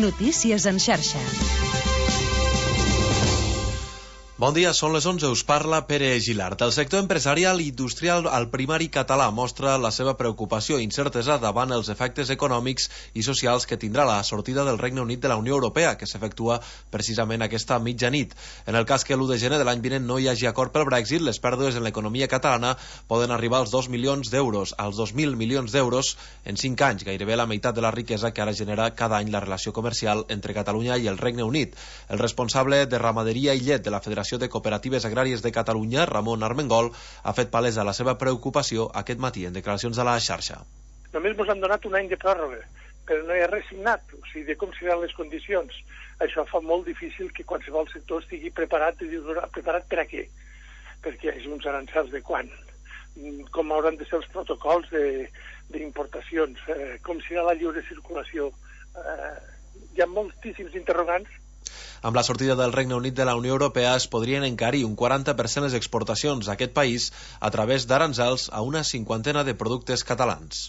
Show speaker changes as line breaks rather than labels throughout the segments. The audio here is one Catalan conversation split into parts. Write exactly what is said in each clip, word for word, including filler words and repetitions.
Notícies en xarxa.
Bon dia, són les onze, us parla Pere Gilart. El sector empresarial i industrial al primari català mostra la seva preocupació i incertesa davant els efectes econòmics i socials que tindrà la sortida del Regne Unit de la Unió Europea, que s'efectua precisament aquesta mitjanit. En el cas que l'u de gener de l'any vinent no hi hagi acord pel Brexit, les pèrdues en l'economia catalana poden arribar als dos milions d'euros, als dos mil milions d'euros en cinc anys, gairebé la meitat de la riquesa que ara genera cada any la relació comercial entre Catalunya i el Regne Unit. El responsable de Ramaderia i Llet de la Federació de Cooperatives Agràries de Catalunya, Ramon Armengol, ha fet palesa la seva preocupació aquest matí en declaracions a la xarxa.
Només ens han donat un any de pròrroga, però no hi ha res signat, o sigui, de com seran les condicions. Això fa molt difícil que qualsevol sector estigui preparat, preparat per a què? Perquè hi hagi uns aranzels de quan? Com hauran de ser els protocols d'importacions? Eh, com serà la lliure circulació? Eh, hi ha moltíssims interrogants.
Amb la sortida del Regne Unit de la Unió Europea es podrien encarir un quaranta per cent les exportacions a aquest país a través d'aranzels a una cinquantena de productes catalans.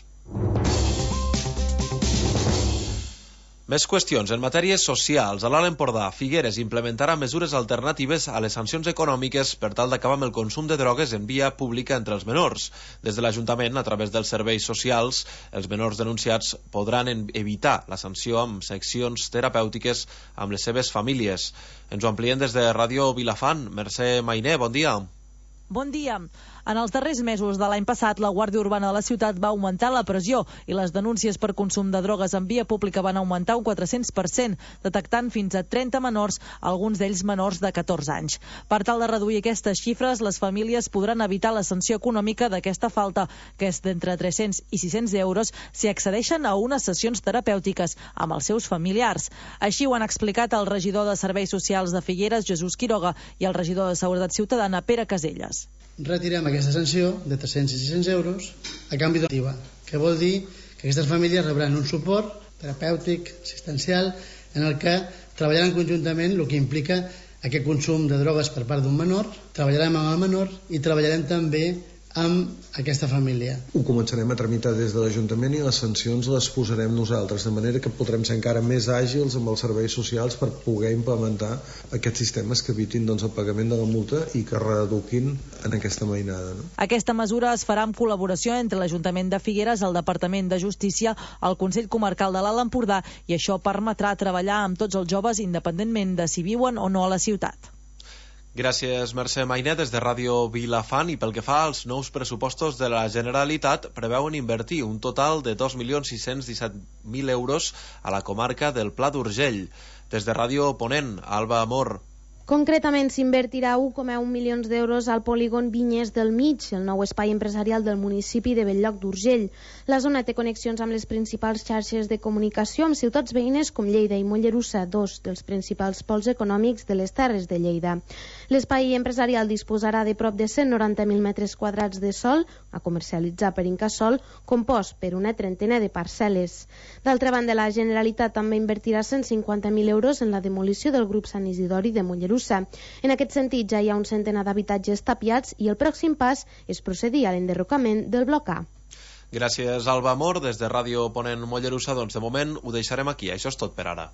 Més qüestions. En matèries socials, a l'Alt Empordà, Figueres implementarà mesures alternatives a les sancions econòmiques per tal d'acabar amb el consum de drogues en via pública entre els menors. Des de l'Ajuntament, a través dels serveis socials, els menors denunciats podran evitar la sanció amb seccions terapèutiques amb les seves famílies. Ens ho amplien des de Ràdio Vilafant. Mercè Mainé, bon dia.
Bon dia. En els darrers mesos de l'any passat, la Guàrdia Urbana de la ciutat va augmentar la pressió i les denúncies per consum de drogues en via pública van augmentar un quatre-cents per cent, detectant fins a trenta menors, alguns d'ells menors de catorze anys. Per tal de reduir aquestes xifres, les famílies podran evitar la sanció econòmica d'aquesta falta, que és d'entre tres-cents i sis-cents euros si accedeixen a unes sessions terapèutiques amb els seus familiars. Així ho han explicat el regidor de Serveis Socials de Figueres, Jesús Quiroga, i el regidor de Seguretat Ciutadana, Pere Caselles.
Retirem aquesta sanció de tres-cents i sis-cents euros a canvi d'activa, que vol dir que aquestes famílies rebran un suport terapèutic, assistencial, en el que treballaran conjuntament el que implica aquest consum de drogues per part d'un menor, treballarem amb el menor i treballarem també amb aquesta família.
Ho començarem a tramitar des de l'Ajuntament i les sancions les posarem nosaltres, de manera que podrem ser encara més àgils amb els serveis socials per poder implementar aquests sistemes que evitin doncs, el pagament de la multa i que reeduquin en aquesta mainada. No?
Aquesta mesura es farà en col·laboració entre l'Ajuntament de Figueres, el Departament de Justícia, el Consell Comarcal de l'Alt Empordà, i això permetrà treballar amb tots els joves independentment de si viuen o no a la ciutat.
Gràcies, Mercè Mainé, des de Ràdio Vilafant. I pel que fa als nous pressupostos de la Generalitat, preveuen invertir un total de dos milions sis-cents disset mil euros a la comarca del Pla d'Urgell. Des de Ràdio Ponent, Alba Amor.
Concretament s'invertirà un coma un milions d'euros al polígon Vinyes del Mig, el nou espai empresarial del municipi de Bell-lloc d'Urgell. La zona té connexions amb les principals xarxes de comunicació amb ciutats veïnes com Lleida i Mollerussa, dos dels principals pols econòmics de les Terres de Lleida. L'espai empresarial disposarà de prop de cent noranta mil metres quadrats de sòl a comercialitzar per Incasòl, compost per una trentena de parcel·les. D'altra banda, la Generalitat també invertirà cent cinquanta mil euros en la demolició del grup Sant Isidori de Mollerussa. En aquest sentit, ja hi ha un centenar d'habitatges tapiats i el pròxim pas és procedir a l'enderrocament del bloc A.
Gràcies, Alba Amor. Des de Ràdio Ponent Mollerussa, doncs de moment ho deixarem aquí. Això és tot per ara.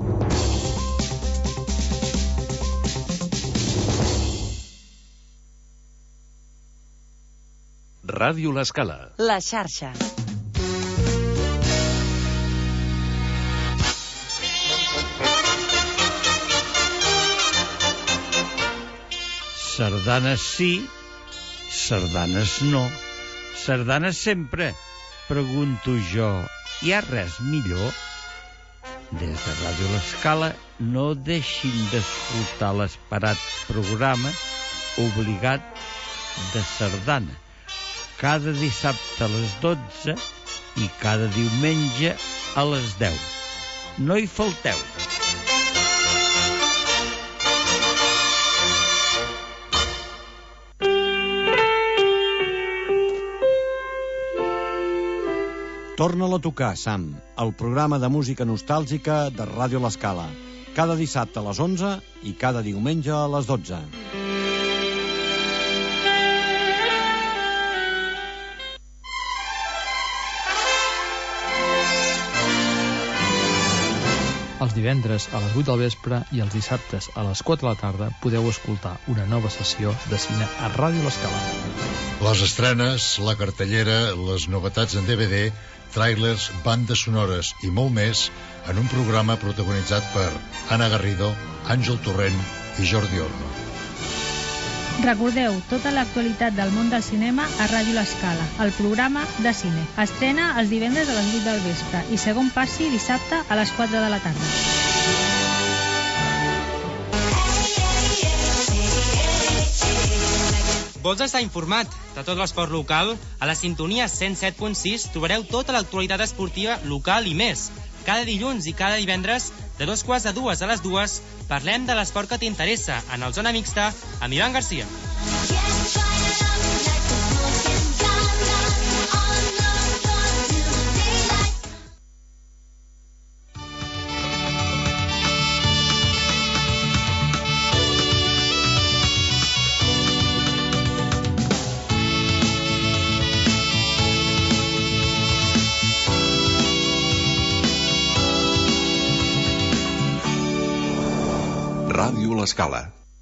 Ràdio L'Escala.
La xarxa.
Sardanes sí, sardanes no. Sardanes sempre, pregunto jo. Hi ha res millor? Des de Ràdio L'Escala no deixin d'escoltar l'esperat programa Obligat de Sardana, cada dissabte a les dotze i cada diumenge a les deu. No hi falteu.
Torna-la a tocar, Sam, el programa de música nostàlgica de Ràdio L'Escala. Cada dissabte a les onze i cada diumenge a les dotze.
Els divendres a les vuit del vespre i els dissabtes a les quatre de la tarda podeu escoltar una nova sessió de cine a Ràdio L'Escala.
Les estrenes, la cartellera, les novetats en D V D, tràilers, bandes sonores i molt més en un programa protagonitzat per Anna Garrido, Àngel Torrent i Jordi Orno.
Recordeu tota l'actualitat del món del cinema a Ràdio L'Escala, el programa de cine. Estrena els divendres a les vuit del vespre i segon passi dissabte a les quatre de la tarda.
Vols estar informat de tot l'esport local? A la sintonia cent set punt sis trobareu tota l'actualitat esportiva local i més. Cada dilluns i cada divendres, de dos quarts de dues a les dues, parlem de l'esport que t'interessa en el Zona Mixta amb Ivan Garcia.
Ràdio L'Escala.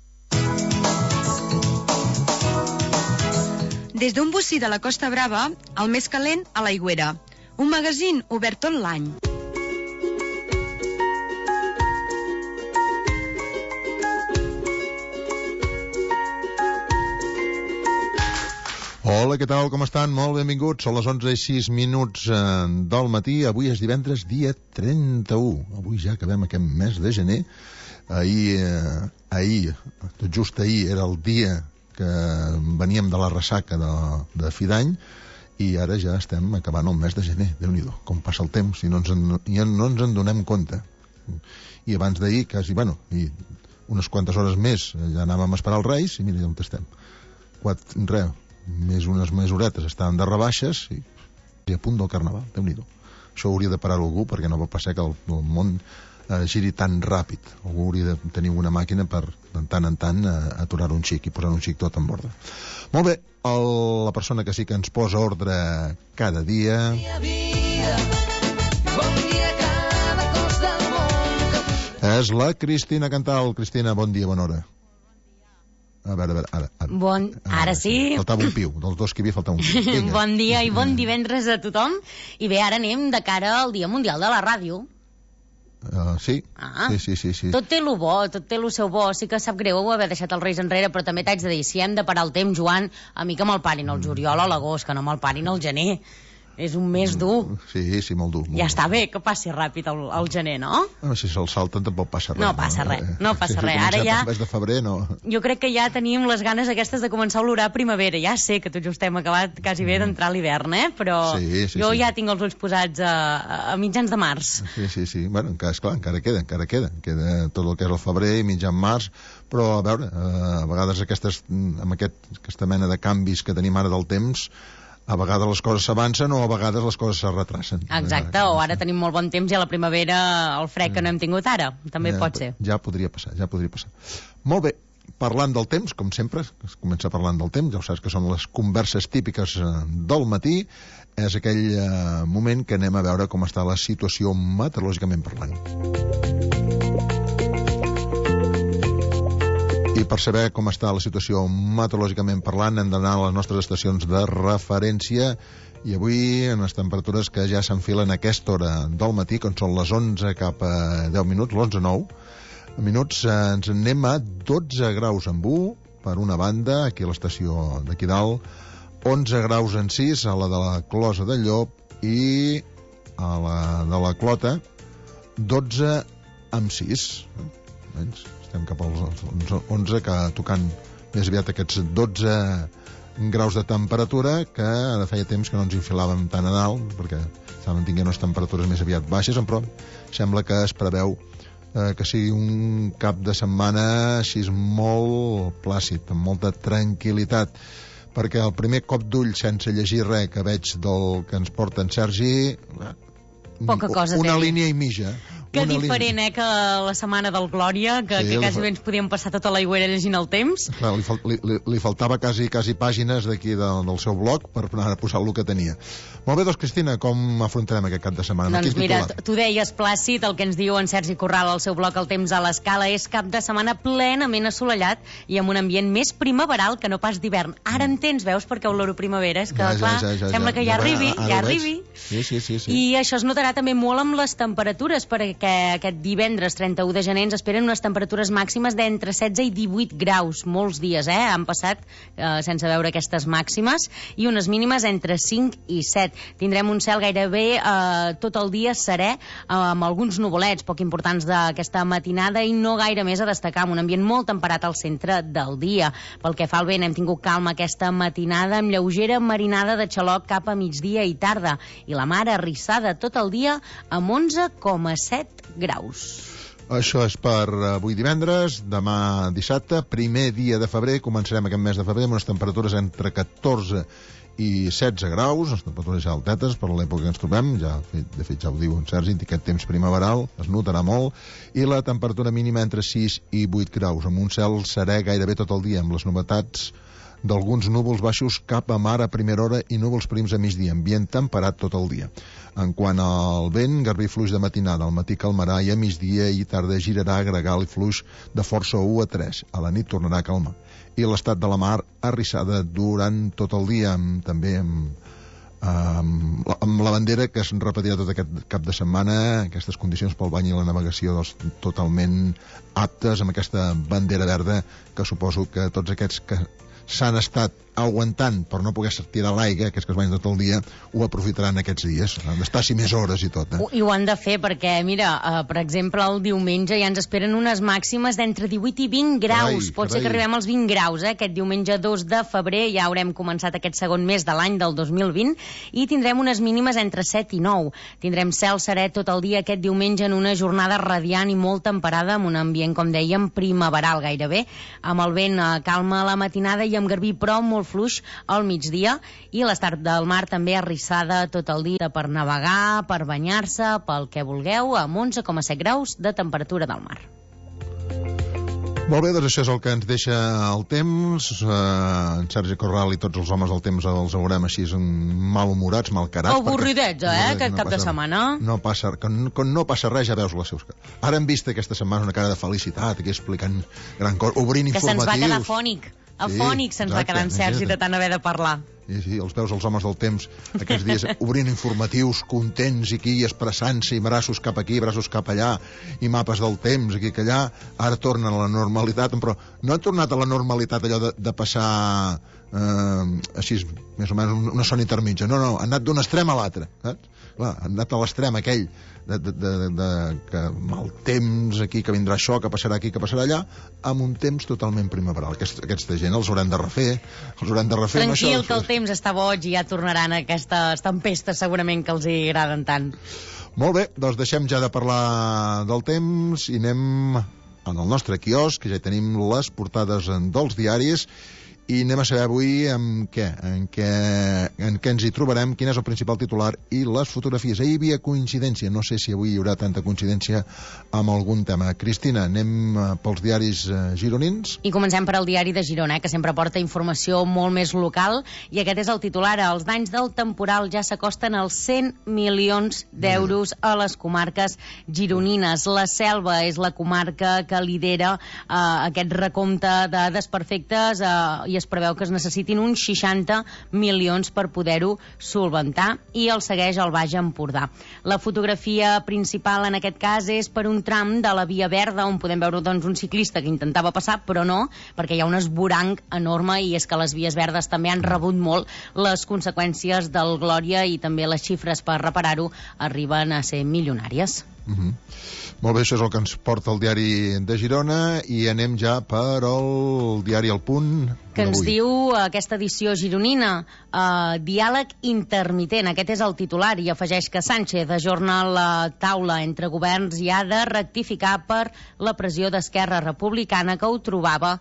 Des d'un bocí de la Costa Brava, el més calent a l'Aigüera. Un magazín obert tot l'any.
Hola, què tal, com estan? Molt benvinguts. Són les onze i sis minuts eh, del matí. Avui és divendres, dia trenta-u. Avui ja acabem aquest mes de gener. Ahir, eh, ahir, tot just ahir, era el dia que veníem de la ressaca de, de fi d'any i ara ja estem acabant el mes de gener. Déu-n'hi-do, com passa el temps i no ens en, ja no ens en donem compte. I abans d'ahir, quasi, bueno, i unes quantes hores més, ja anàvem a esperar els Reis i mira on estem. Quatre, re, més unes mesuretes estaven de rebaixes i, i a punt del Carnaval. Déu-n'hi-do. Això hauria de parar algú perquè no pot passar que el, el món eh, giri tan ràpid. Algú hauria de tenir una màquina per, de tant en tant, eh, aturar un xic i posar un xic tot en ordre. Molt bé, el, la persona que sí que ens posa ordre cada dia... és la Cristina Cantal. Cristina, bon dia, bona hora. A veure, a veure, ara... Ara,
bon, ara, ara sí.
Faltava un piu, dels dos que hi havia faltava un piu. Vinga.
Bon dia i bon divendres a tothom. I bé, ara anem de cara al Dia Mundial de la Ràdio.
Uh, sí.
Ah.
sí, sí, sí, sí.
Tot té lo bo, tot té lo seu bo. Sí que sap greu haver deixat els Reis enrere, però també t'haig de dir, si hem de parar el temps, Joan, a mi que me'l parin el juliol o l'agost, que no me'l parin el gener. És un mes dur.
Sí, sí, molt dur. Molt
ja
dur.
Està bé que passi ràpid el, el gener, no?
Ah, si se'l salten tampoc passa res.
No passa res, no passa
si
res. Ara ja...
el mes de febrer, no...
Jo crec que ja tenim les ganes aquestes de començar a olorar primavera. Ja sé que tot just hem acabat quasi bé d'entrar a l'hivern, eh? Però
sí, sí,
jo
sí.
ja tinc els ulls posats a, a mitjans de març.
Sí, sí, sí. Bueno, encara, esclar, encara queda, encara queda. Queda tot el que és el febrer i mitjan març, però, a veure, a vegades aquestes, amb aquest, aquesta mena de canvis que tenim ara del temps, a vegades les coses s'avancen o a vegades les coses se retracen.
Exacte, o ara tenim molt bon temps i a la primavera el fred que no hem tingut ara. També
ja,
pot ser.
Ja podria passar, ja podria passar. Molt bé, parlant del temps, com sempre, es comença parlant del temps, ja ho saps que són les converses típiques del matí, és aquell eh, moment que anem a veure com està la situació meteorològicament parlant. I per saber com està la situació meteorològicament parlant hem d'anar a les nostres estacions de referència i avui en les temperatures que ja s'enfilen a aquesta hora del matí, quan són les onze cap a deu minuts, l'onze nou minuts, ens anem a dotze graus en u per una banda, aquí a l'estació d'aquí dalt, onze graus en sis a la de la Closa de Llop i a la de la Clota dotze amb sis, menys estem cap als onze, que tocant més aviat aquests dotze graus de temperatura, que ara feia temps que no ens infilàvem tan a dalt, perquè estàvem tinguent unes temperatures més aviat baixes, però sembla que es preveu eh, que sigui un cap de setmana així molt plàcid, amb molta tranquil·litat, perquè el primer cop d'ull sense llegir res que veig del que ens porta en Sergi...
Poca cosa
una
té.
línia i mitja
Que
una
diferent,
línia.
eh, que la setmana del Glòria, que,
Sí,
que
li
quasi
fa-
bé ens podíem passar tota l'aigüera llegint el temps.
Clar, li, fal li, li, li faltava quasi, quasi pàgines d'aquí de, del seu blog per anar a posar el que tenia. Molt bé, doncs, Cristina, com afrontarem aquest cap de setmana?
Doncs
Quin
mira,
titular?
tu deies, Plàcid, el que ens diu en Sergi Corral al seu blog El temps a l'escala és cap de setmana plenament assolellat i amb un ambient més primaveral que no pas d'hivern. Ara entens, veus, perquè oloro primavera, és que,
Ja, ja,
clar,
ja, ja,
sembla
ja.
que ja
Ja,
arribi,
ara
ja
ho veig.
arribi.
Sí, sí, sí, sí.
I això es notarà també molt amb les temperatures, perquè aquest divendres trenta-u de gener ens esperen unes temperatures màximes d'entre setze i divuit graus. Molts dies, eh? Han passat eh, sense veure aquestes màximes, i unes mínimes entre cinc i set. Tindrem un cel gairebé eh, tot el dia serè, eh, amb alguns nuvolets poc importants d'aquesta matinada i no gaire més a destacar, amb un ambient molt temperat al centre del dia. Pel que fa al vent, hem tingut calma aquesta matinada, amb lleugera marinada de xaloc cap a migdia i tarda, i la mar arrissada tot el dia amb onze coma set graus.
Això és per avui divendres, demà dissabte, primer dia de febrer, començarem aquest mes de febrer amb unes temperatures entre catorze i setze graus, les temperatures ja altetes per l'època que ens trobem, ja, de fet ja ho diu en Sergi, aquest temps primaveral es notarà molt, i la temperatura mínima entre sis i vuit graus, amb un cel serè gairebé tot el dia, amb les novetats d'alguns núvols baixos cap a mar a primera hora i núvols prims a migdia, ambient temperat tot el dia. En quant al vent, garbí fluix de matinada, al matí calmarà i a migdia i tarda girarà gregal i fluix de força u a tres. A la nit tornarà a calmar. I l'estat de la mar arrissada durant tot el dia, amb, també amb, amb, amb la bandera que es repetirà tot aquest cap de setmana, aquestes condicions pel bany i la navegació doncs, totalment aptes, amb aquesta bandera verda que suposo que tots aquests que s'han estat aguantant per no poder tirar l'aigua, aquests que es banyen tot el dia, ho aprofitaran aquests dies. Han d'estar si més hores i tot. Eh?
I ho han de fer perquè, mira, uh, per exemple, el diumenge ja ens esperen unes màximes d'entre divuit i vint graus.
Carai,
Pot ser
carai.
que arribem als vint graus, eh? Aquest diumenge dos de febrer ja haurem començat aquest segon mes de l'any del dos mil vint i tindrem unes mínimes entre set i nou. Tindrem cel serè tot el dia aquest diumenge en una jornada radiant i molt temperada, amb un ambient, com dèiem, primaveral gairebé, amb el vent uh, calma a la matinada i amb garbí però molt fluix al migdia, i l'estat del mar també arrissada tot el dia per navegar, per banyar-se, pel que vulgueu, amb onze coma set graus de temperatura del mar.
Molt bé, doncs això és el que ens deixa el temps. Uh, en Sergi Corral i tots els homes del temps els veurem així malhumorats, malcarats.
Avorridets, eh, aquest
no
cap de
passa,
setmana.
No passa, quan, quan no passa res ja veus les seus cares. Ara hem vist aquesta setmana una cara de felicitat, aquí explicant gran cosa, obrint
Que se'ns
informatius.
va quedar fònic. Afònic
Sí,
se'ns va
exacte,
quedar en Sergi
exacte.
de tant haver de parlar.
Sí, sí, els veus els homes del temps aquests dies obrint informatius, contents i aquí expressant-se, i braços cap aquí, braços cap allà, i mapes del temps aquí que allà, ara tornen a la normalitat, però no han tornat a la normalitat allò de, de passar eh, així, més o menys una zona intermitja, no, no, han anat d'un extrem a l'altre, saps? Clar, han anat a l'extrem aquell de, de, de, de, de que mal temps aquí, que vindrà això, que passarà aquí, que passarà allà, amb un temps totalment primaveral. Aquest, aquesta gent els haurem de refer, els haurem de refer.
Tranquil,
això,
que el temps està boig i ja tornaran aquestes tempestes segurament que els hi agraden tant.
Molt bé, doncs deixem ja de parlar del temps i anem en el nostre quiosc, que ja hi tenim les portades dels diaris, i anem a saber avui en què, en què, en què ens hi trobarem, quin és el principal titular i les fotografies. Ahir hi havia coincidència, no sé si avui hi haurà tanta coincidència amb algun tema. Cristina, anem pels diaris gironins?
I comencem per al diari de Girona, eh, que sempre porta informació molt més local, i aquest és el titular. Els danys del temporal ja s'acosten als cent milions d'euros a les comarques gironines. La Selva és la comarca que lidera eh, aquest recompte de desperfectes eh, i es preveu que es necessitin uns seixanta milions per poder-ho solventar, i el segueix el Baix Empordà. La fotografia principal en aquest cas és per un tram de la Via Verda, on podem veure doncs, un ciclista que intentava passar, però no, perquè hi ha un esvoranc enorme, i és que les vies verdes també han rebut molt les conseqüències del Glòria, i també les xifres per reparar-ho arriben a ser milionàries.
Uh -huh. Molt bé, això és el que ens porta el diari de Girona, i anem ja per el diari El Punt,
que ens diu aquesta edició gironina, eh, diàleg intermitent, aquest és el titular, i afegeix que Sánchez ajorna la taula entre governs i ha de rectificar per la pressió d'Esquerra Republicana, que ho trobava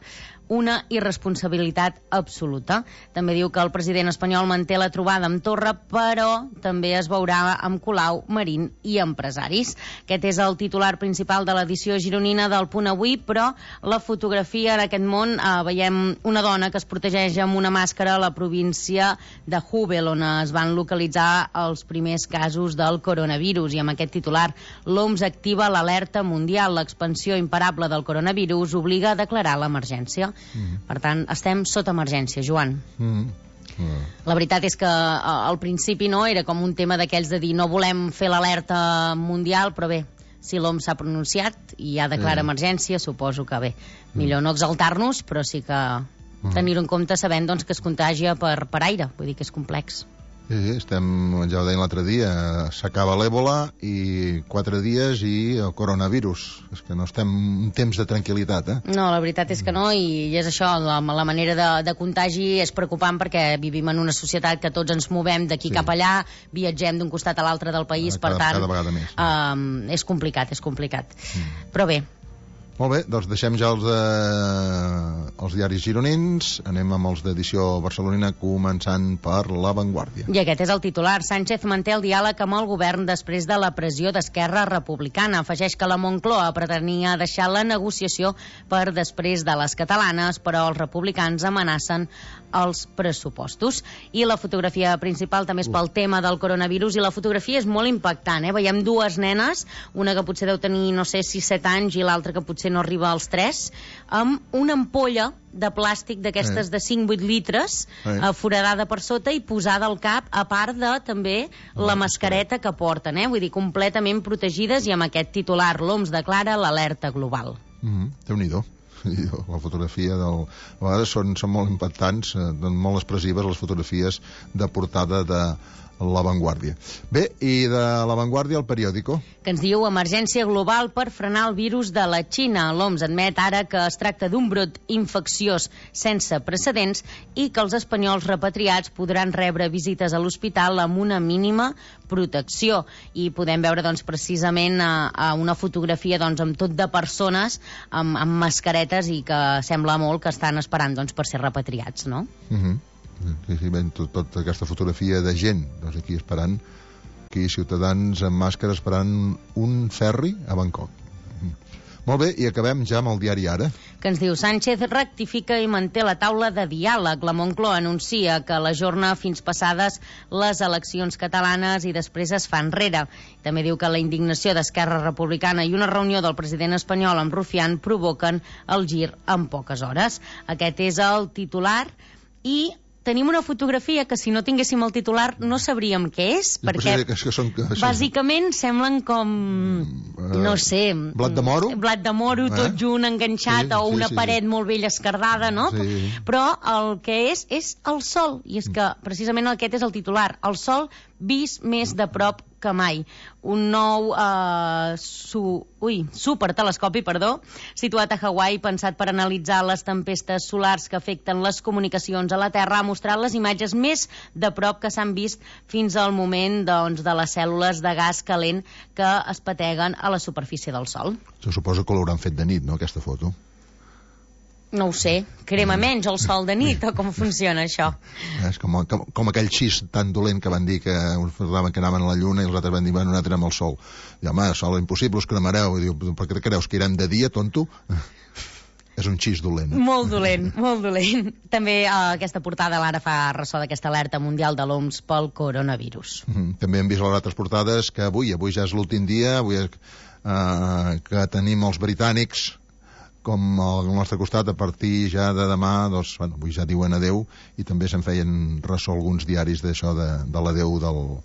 una irresponsabilitat absoluta. També diu que el president espanyol manté la trobada amb Torra, però també es veurà amb Colau, Marín i empresaris. Aquest és el titular principal de l'edició gironina del Punt Avui, però la fotografia en aquest món eh, veiem una dona que es protegeix amb una màscara a la província de Hubei, on es van localitzar els primers casos del coronavirus, i amb aquest titular: l'O M S activa l'alerta mundial, l'expansió imparable del coronavirus obliga a declarar l'emergència. Mm. Per tant, estem sota emergència, Joan. Mm. Mm. La veritat és que al principi no era com un tema d'aquells de dir no volem fer l'alerta mundial, però bé, si l'O M S s'ha pronunciat i ja declara mm. emergència, suposo que bé, millor no exaltar-nos, però sí que mm. tenir-ho en compte sabent doncs, que es contagia per, per aire, vull dir que és complex.
Sí, sí, estem, ja ho deien l'altre dia, s'acaba l'èbola i quatre dies i el coronavirus. És que no estem en temps de tranquil·litat, eh?
No, la veritat és que no, i és això, la, la manera de, de contagi és preocupant perquè vivim en una societat que tots ens movem d'aquí sí. cap allà, viatgem d'un costat a l'altre del país, cada, per tant,
cada vegada més, sí.
um, és complicat, és complicat. Mm. Però bé,
molt bé, doncs deixem ja els, eh, els diaris gironins, anem amb els d'edició barcelonina, començant per La Vanguardia.
I aquest és el titular. Sánchez manté el diàleg amb el govern després de la pressió d'Esquerra Republicana. Afegeix que la Moncloa pretenia deixar la negociació per després de les catalanes, però els republicans amenacen els pressupostos. I la fotografia principal també és pel tema del coronavirus, i la fotografia és molt impactant, eh? Veiem dues nenes, una que potser deu tenir, no sé, sis set anys, i l'altra que potser no arriba als tres, amb una ampolla de plàstic d'aquestes eh. de cinc vuit litres, eh. foradada per sota i posada al cap, a part de també la mascareta que porten, eh? Vull dir, completament protegides, i amb aquest titular: l'O M S declara l'alerta global.
Mm-hmm. Déu-n'hi-do. La fotografia del... a vegades són, són molt impactants, eh, molt expressives les fotografies de portada de La Vanguardia. Bé, i de La Vanguardia el periòdico?
Que ens diu emergència global per frenar el virus de la Xina. L'O M S admet ara que es tracta d'un brot infecciós sense precedents i que els espanyols repatriats podran rebre visites a l'hospital amb una mínima protecció. I podem veure doncs, precisament a, a una fotografia doncs, amb tot de persones amb, amb mascaretes, i que sembla molt que estan esperant doncs, per ser repatriats, no?
Mhm. Mm Sí, sí, ben, tot, tota aquesta fotografia de gent doncs aquí esperant, aquí ciutadans amb màscara esperant un ferri a Bangkok. Molt bé, i acabem ja amb el diari Ara.
Que ens diu: Sánchez rectifica i manté la taula de diàleg. La Moncloa anuncia que l'ajorna fins passades les eleccions catalanes i després es fa enrere. També diu que la indignació d'Esquerra Republicana i una reunió del president espanyol amb Rufián provoquen el gir en poques hores. Aquest és el titular, i tenim una fotografia que si no tinguéssim el titular no sabríem què és,
ja, perquè que, que són, que són...
bàsicament semblen com, uh, no sé,
blat de moro,
blat de moro eh? tot junt enganxat, sí, o una sí, sí, paret sí. molt ben esquerdada, no? Sí. Però el que és, és el sol, i és que precisament aquest és el titular: el sol vist més de prop que mai. Un nou eh, su, ui, supertelescopi, perdó, situat a Hawaii, pensat per analitzar les tempestes solars que afecten les comunicacions a la Terra, ha mostrat les imatges més de prop que s'han vist fins al moment doncs, de les cèl·lules de gas calent que es pateguen a la superfície del Sol.
Jo suposo que l'hauran fet de nit, no?, aquesta foto.
No ho sé, crema menys el sol de nit, o com funciona això?
És com, com, com aquell xist tan dolent que van dir que uns parlaven que anaven a la lluna i els altres van dir, bueno, nosaltres anem al sol. I home, sol impossible, us cremareu. I diu, per què creus que irem de dia, tonto? És un xist dolent. Eh?
Molt dolent, molt dolent. També eh, aquesta portada l'ara fa ressò d'aquesta alerta mundial de l'O M S pel coronavirus.
Mm -hmm. També hem vist les altres portades que avui, avui ja és l'últim dia, avui eh, que tenim els britànics com al nostre costat. A partir ja de demà, doncs, bueno, avui ja diuen adeu, i també se'n feien ressò alguns diaris d'això de, de l'adeu del,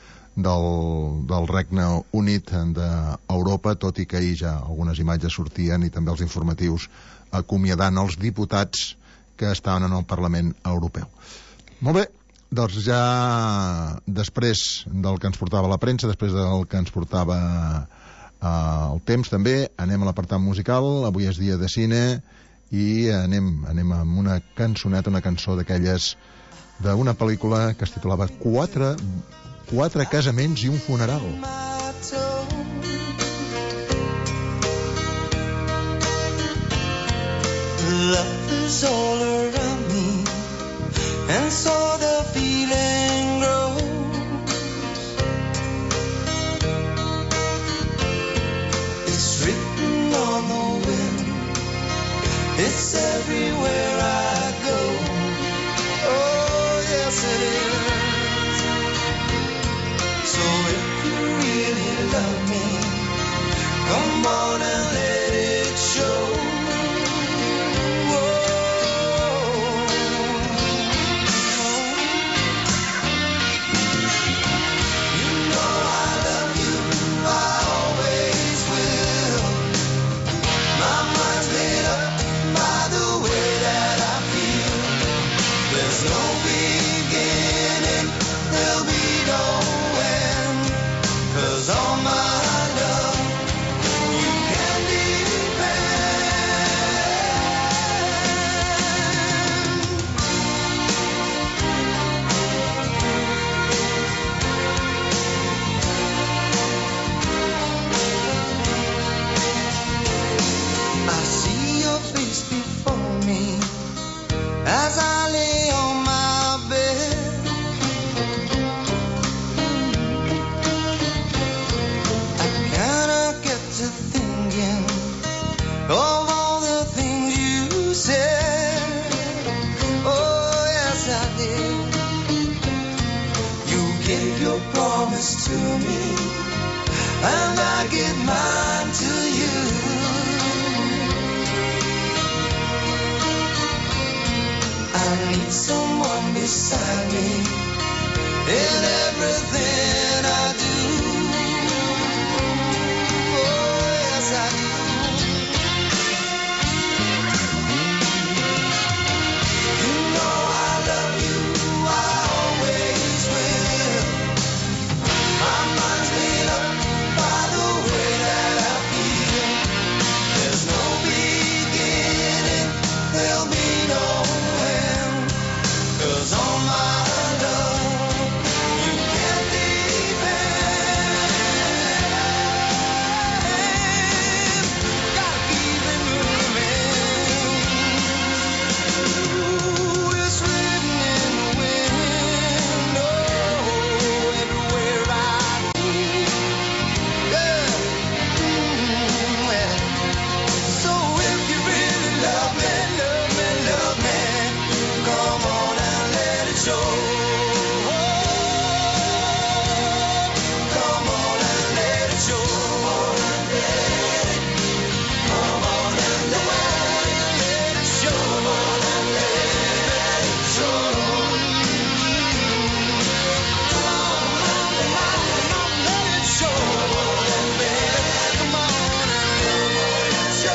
del, del Regne Unit d'Europa, tot i que ahir ja algunes imatges sortien, i també els informatius acomiadant els diputats que estaven en el Parlament Europeu. Molt bé, doncs ja després del que ens portava la premsa, després del que ens portava Uh, el temps també, anem a l'apartat musical. Avui és dia de cine i anem, anem amb una cançoneta, una cançó d'aquelles d'una pel·lícula que es titulava Quatre, quatre casaments i un funeral.
love is all around me, and so the feeling grows. It's written on the wind, it's everywhere I go. Oh, yes it is. So if you really love me, come on and let it show. As I lay on my bed, I kinda get to thinking of all the things you said. Oh, yes, I did. You gave your promise to me, and I give mine to you. I need someone beside me in everything I do. Oh, yes, I do. You know I love you, I always will. My mind's made up by the way that I feel. There's no beginning, there'll be no end. 'Cause on my love, you can depend. Gotta keep it moving. Ooh, it's written in the wind. Oh, everywhere I go. Yeah. Mm, yeah. So if you really love me, love me, love me, come on and let it show. Come on and let it show. Come on and let it show. Come on and let it show. Come on and let it show. Come on and let it show.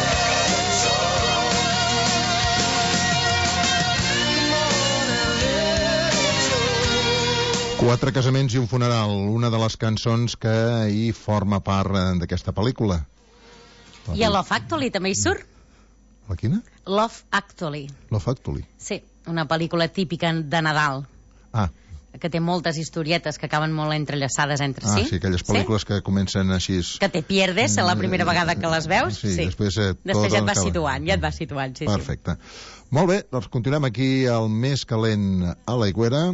Quatre casaments i un funeral, una de les cançons que hi forma part eh, d'aquesta pel·lícula.
I a Love Actually també hi surt.
La quina?
Love Actually.
Love Actually.
Sí, una pel·lícula típica de Nadal.
Ah.
Que té moltes historietes que acaben molt entrellaçades entre
Ah,
si.
sí, aquelles pel·lícules que comencen així...
Que te pierdes la primera vegada que les veus.
Sí, després, eh,
després
tot
ja et vas
acaba.
situant, ja et vas situant, sí,
Perfecte. Molt bé, doncs continuem aquí al més calent a l'Aigüera.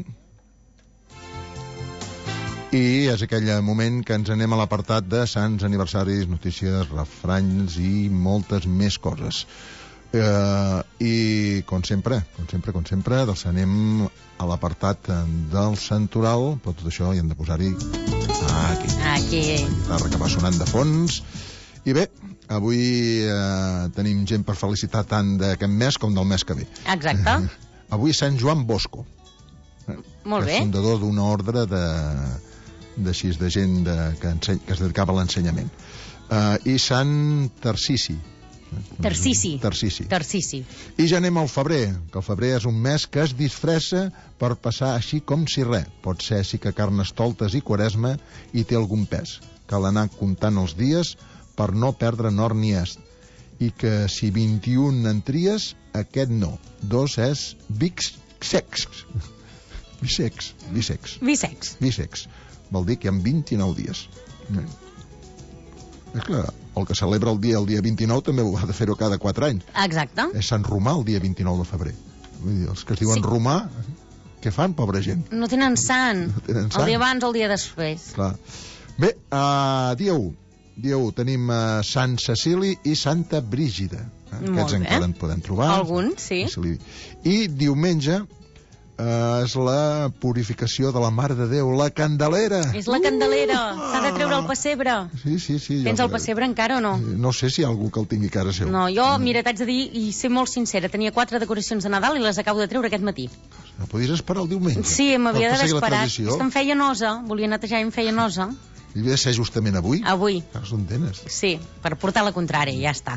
I és aquell moment que ens anem a l'apartat de sants, aniversaris, notícies, refranys i moltes més coses. Eh, I, com sempre, com sempre, com sempre, doncs anem a l'apartat del santoral, però tot això hi hem de posar-hi aquí.
Aquí.
La guitarra que va sonant de fons. I bé, avui eh, tenim gent per felicitar tant d'aquest mes com del mes que ve.
Exacte.
Avui Sant Joan Bosco.
Molt
que
bé.
és fundador d'una ordre de, de, així, de gent de, que, enseny, que es dedicava a l'ensenyament. Uh, I Sant Tarsici.
Tarsici.
Tarsici.
Tarsici.
I ja anem al febrer, que el febrer és un mes que es disfressa per passar així com si res. Pot ser sí que carnestoltes i quaresma i té algun pes. Cal anar comptant els dies per no perdre nord ni est. I que si vint-i-un en tries, aquest no. Dos és bisex. Bisex. Bisex.
Bisex.
Bisex. Vol dir que hi ha vint-i-nou dies. És clar, el que celebra el dia el dia vint-i-nou també ho ha de fer-ho cada quatre anys.
Exacte.
És Sant Romà el dia vint-i-nou de febrer. Vull dir, els que es diuen
Sí.
romà, què fan, pobra gent?
No tenen sant.
No tenen sant.
El dia abans o el dia després.
Clar. Bé, uh, dia u. Dia u tenim uh, Sant Cecili i Santa Brígida. Eh?
Molt
Aquests
bé.
encara en podem trobar.
Alguns, sí.
Cecili. I diumenge uh, és la purificació de la Mare de Déu, la Candelera.
És la Candelera. S'ha de treure el pessebre.
Sí, sí, sí.
Tens
jo-
el pessebre encara o no?
No sé si hi ha algú que el tingui a casa seu.
No, jo, mira, t'haig de dir, i ser molt sincera, tenia quatre decoracions de Nadal i les acabo de treure aquest matí.
No podies esperar el diumenge.
Sí, m'havia
Per
d'haver
seguir la
esperat.
tradició.
És que em feia nosa, volia netejar i em feia nosa.
I havia de ser justament avui?
Avui.
Cares d'on tenes?
Sí, per portar la contrària, ja està.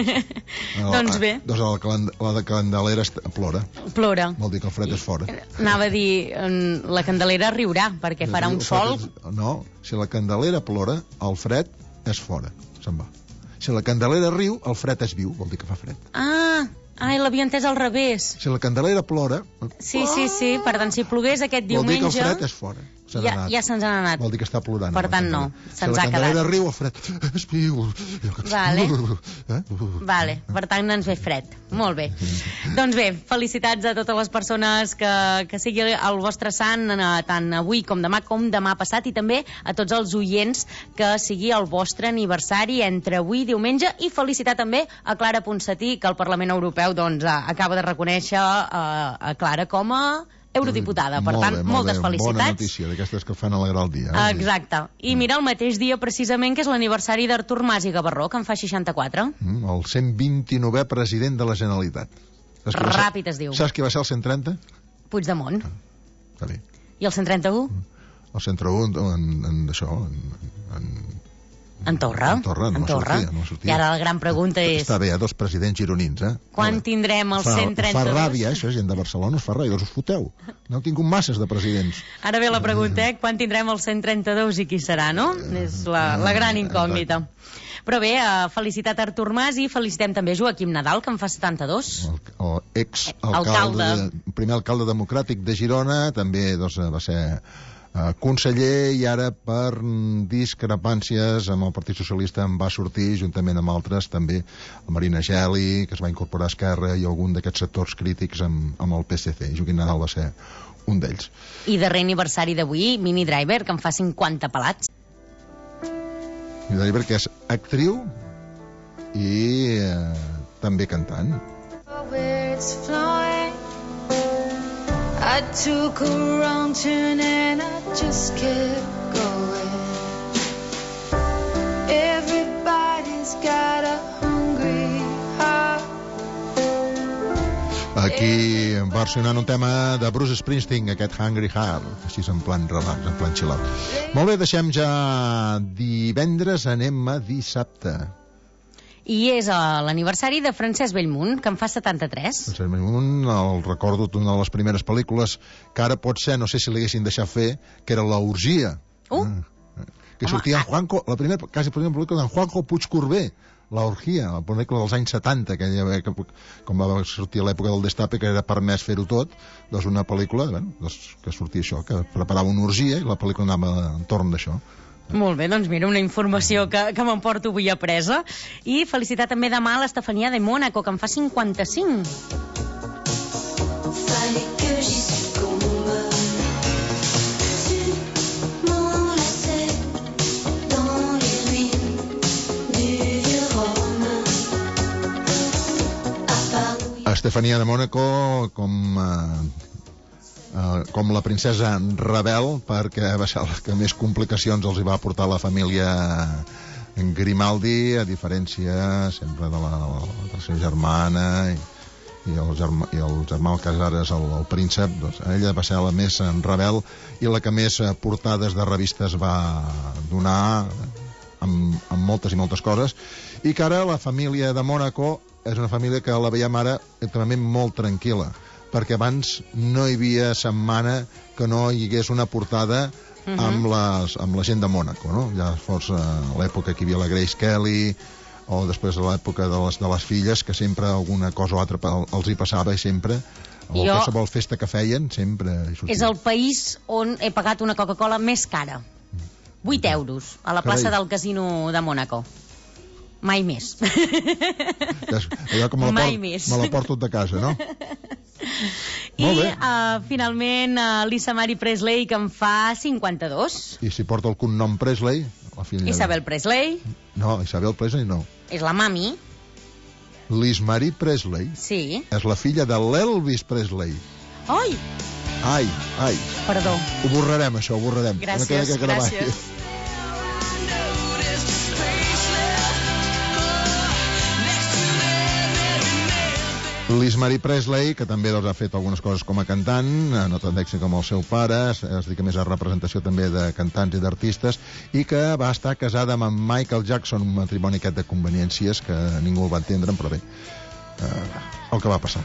No,
Doncs bé.
Doncs la, calen- la de Candelera est- plora.
Plora.
Vol dir que el fred és fora.
Anava a dir, mm, la Candelera riurà, perquè farà un
El fred
sol.
és- No, si la Candelera plora, el fred és fora. Se'n va. Si la Candelera riu, el fred és viu. Vol dir que fa fred.
Ah, ai, l'havia entès al revés.
Si la Candelera plora,
Sí, sí, sí, per tant, si plogués aquest
vol dir que el
diumenge...
fred és fora. Se n'ha
Ja,
anat.
ja se'ns han anat.
Vol dir que està plorant.
Per
la
tant, no,
Candelera.
se'ns
si
ha
la Candelera
quedat.
riu, el fred és viu.
Vale.
Eh?
Vale, per tant ens ve fred. Molt bé. Doncs bé, felicitats a totes les persones que, que sigui el vostre sant eh, tant avui com demà com demà passat, i també a tots els oients que sigui el vostre aniversari entre avui i diumenge, i felicitar també a Clara Ponsatí, que el Parlament Europeu doncs, eh, acaba de reconèixer eh, a Clara com a eurodiputada. Per
Molt
tant,
bé, molt
moltes
bé. Bona
felicitats.
notícia, d'aquestes que fan alegrar el dia. Eh?
Exacte. I mira, el mateix dia precisament que és l'aniversari d'Artur Mas i Gavarró, que en fa seixanta-quatre.
Mm, el cent vint-i-novè president de la Generalitat. Saps qui va ser-
Ràpid es diu.
Saps qui va ser el cent trenta?
Puigdemont.
Està bé.
I el cent trenta-u?
El cent trenta-u en, en, això, en, en,
En Torra.
en Torra, no
en Torra.
sortia, no sortia.
I ara la gran pregunta és...
Està bé, eh, dos presidents gironins, eh?
Quan tindrem el
Fa,
cent trenta-dos?
fa ràbia, eh, això, gent de Barcelona, us fa ràbia, doncs us foteu. N'heu tingut masses de presidents.
Ara ve la pregunta, eh? Quan tindrem el cent trenta-dos i qui serà, no? És la, la gran incògnita. Però bé, eh, felicitat a Artur Mas i felicitem també a Joaquim Nadal, que en fa setanta-dos.
El ex-alcalde,
Alcalde.
primer alcalde democràtic de Girona, també doncs, va ser eh, conseller, i ara per mm, discrepàncies amb el Partit Socialista en va sortir, juntament amb altres també, el Marina Geli, que es va incorporar a Esquerra, i algun d'aquests sectors crítics amb, amb el P S C. Joaquim Nadal va ser un d'ells.
I darrer aniversari d'avui, Mini Driver, que en fa cinquanta pelats.
I Driver, que és actriu i eh, també cantant.
Where it's flying, I took a wrong turn and I just kept going. Everybody's got a hungry heart.
Aquí versionant un tema de Bruce Springsteen, aquest Hungry Heart, així en plan relax, en plan chill out. Molt bé, deixem ja divendres, anem a dissabte.
I és eh, l'aniversari de Francesc Bellmunt, que en fa setanta-tres.
Francesc Bellmunt, el recordo d'una de les primeres pel·lícules que ara pot ser, no sé si l'haguessin deixat fer, que era La Orgia.
Uh.
Ah, que sortia en Juanjo, la primera, quasi la primera pel·lícula d'en Juanjo Puigcorbé, La Orgia, la pel·lícula dels anys setanta, que, que com va sortir a l'època del Destape, que era permès fer-ho tot, doncs una pel·lícula, bueno, doncs, que sortia això, que preparava una orgia i la pel·lícula anava entorn d'això.
Molt bé, doncs mira, una informació que, que m'emporto avui apresa. I felicitar també demà a l'Estefania de Mònaco, que en fa cinquanta-cinc.
Fallait que j'y succombe. Tu m'enlaçais dans les ruines du vieux Rome. À Paris.
Estefania de Mònaco com eh, eh, com la princesa rebel, perquè va ser la que més complicacions els hi va portar la família Grimaldi, a diferència sempre de la, de la seva germana i, i, el germà, i el germà Casares, el, el príncep. Doncs ella va ser la més rebel i la que més portades de revistes va donar amb, amb moltes i moltes coses, i que ara la família de Mònaco és una família que la veiem ara també molt tranquil·la, perquè abans no hi havia setmana que no hi hagués una portada uh-huh. amb, les, amb la gent de Mònaco, no? Ja fos a l'època que hi havia la Grace Kelly, o després de l'època de les, de les filles, que sempre alguna cosa o altra els hi passava, i sempre, o
Jo...
qualsevol festa que feien, sempre hi sortia.
És el país on he pagat una Coca-Cola més cara. vuit euros, a la plaça
Carai.
del Casino de Mònaco. Mai més.
Allò que me la,
Mai
port,
més.
me la porto de casa, no?
I uh, finalment uh, Lisa Marie Presley, que en fa cinquanta-dos.
I si porta el cognom Presley... La filla
Isabel Presley.
No, Isabel Presley no.
És la mami.
Liz Marie Presley
Sí.
és la filla de l'Elvis Presley.
Ai!
Ai, ai.
Perdó.
Ho borrarem, això, ho borrarem.
Gràcies, gràcies.
Liz Marie Presley, que també doncs, ha fet algunes coses com a cantant, no tant d'èxit com el seu pare, es, es dedica més a representació també de cantants i d'artistes, i que va estar casada amb en Michael Jackson, un matrimoni aquest de conveniències que ningú el va entendre, però bé, eh, el que va passar.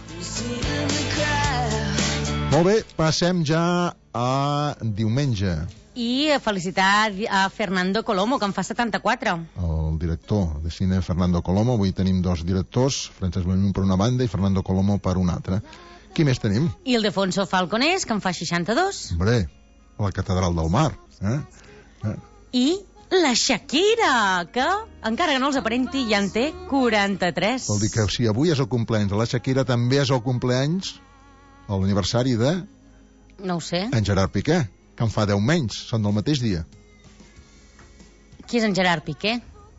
Molt bé, passem ja a diumenge.
I felicitar a Fernando Colomo, que en fa setanta-quatre.
El director de cine Fernando Colomo. Avui tenim dos directors, Francesc Bellmunt per una banda i Fernando Colomo per una altra. Qui més tenim?
I el Defonso Falcones, que en fa seixanta-dos.
Hombre, la Catedral del Mar. Eh? Eh.
I la Shakira, que, encara que no els aparenti, ja en té quaranta-tres.
Vol dir que si avui és el compleanys de la Shakira, també és el compleanys, l'aniversari de...
No ho sé.
En Gerard Piqué, que en fa deu menys, són del mateix dia.
Qui és en Gerard Piqué?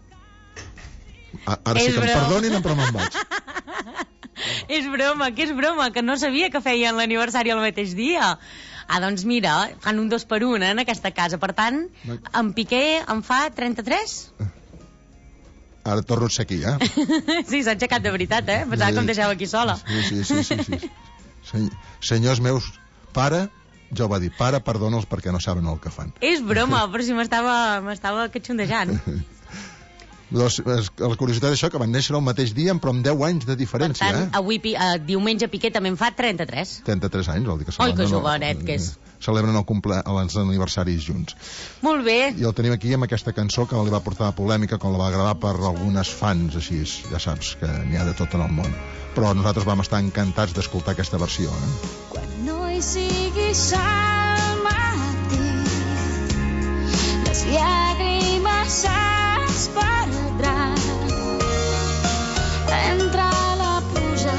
A, ara sí que em perdonin, però me'n vaig.
És broma, que és broma, que no sabia que feien l'aniversari el mateix dia. Ah, doncs mira, fan un dos per un eh, en aquesta casa. Per tant, en Piqué en fa trenta-tres?
Ara torno a ser aquí, eh?
Sí, s'ha aixecat de veritat, eh? Pensava que em deixava aquí sola.
Sí, sí, sí, sí, sí. Sen senyors meus, pare... Jo va dir, pare, perdona'ls perquè no saben el que fan.
És broma, però si m'estava catxondejant.
Doncs, la curiositat d'això, que van néixer el mateix dia, però amb deu anys de diferència.
Per tant,
eh?
avui, uh, diumenge, Piqué també en fa trenta-tres.
trenta-tres anys, vol dir que
Oi, que
celebren...
jovenet que és.
Celebren el cumple, els aniversaris junts.
Molt bé.
I el tenim aquí amb aquesta cançó que li va portar polèmica quan la va gravar per algunes fans, així, ja saps que n'hi ha de tot en el món. Però nosaltres vam estar encantats d'escoltar aquesta versió. Eh?
Quan no hi siguis al matí, les llàgrimes es perdran entre la pluja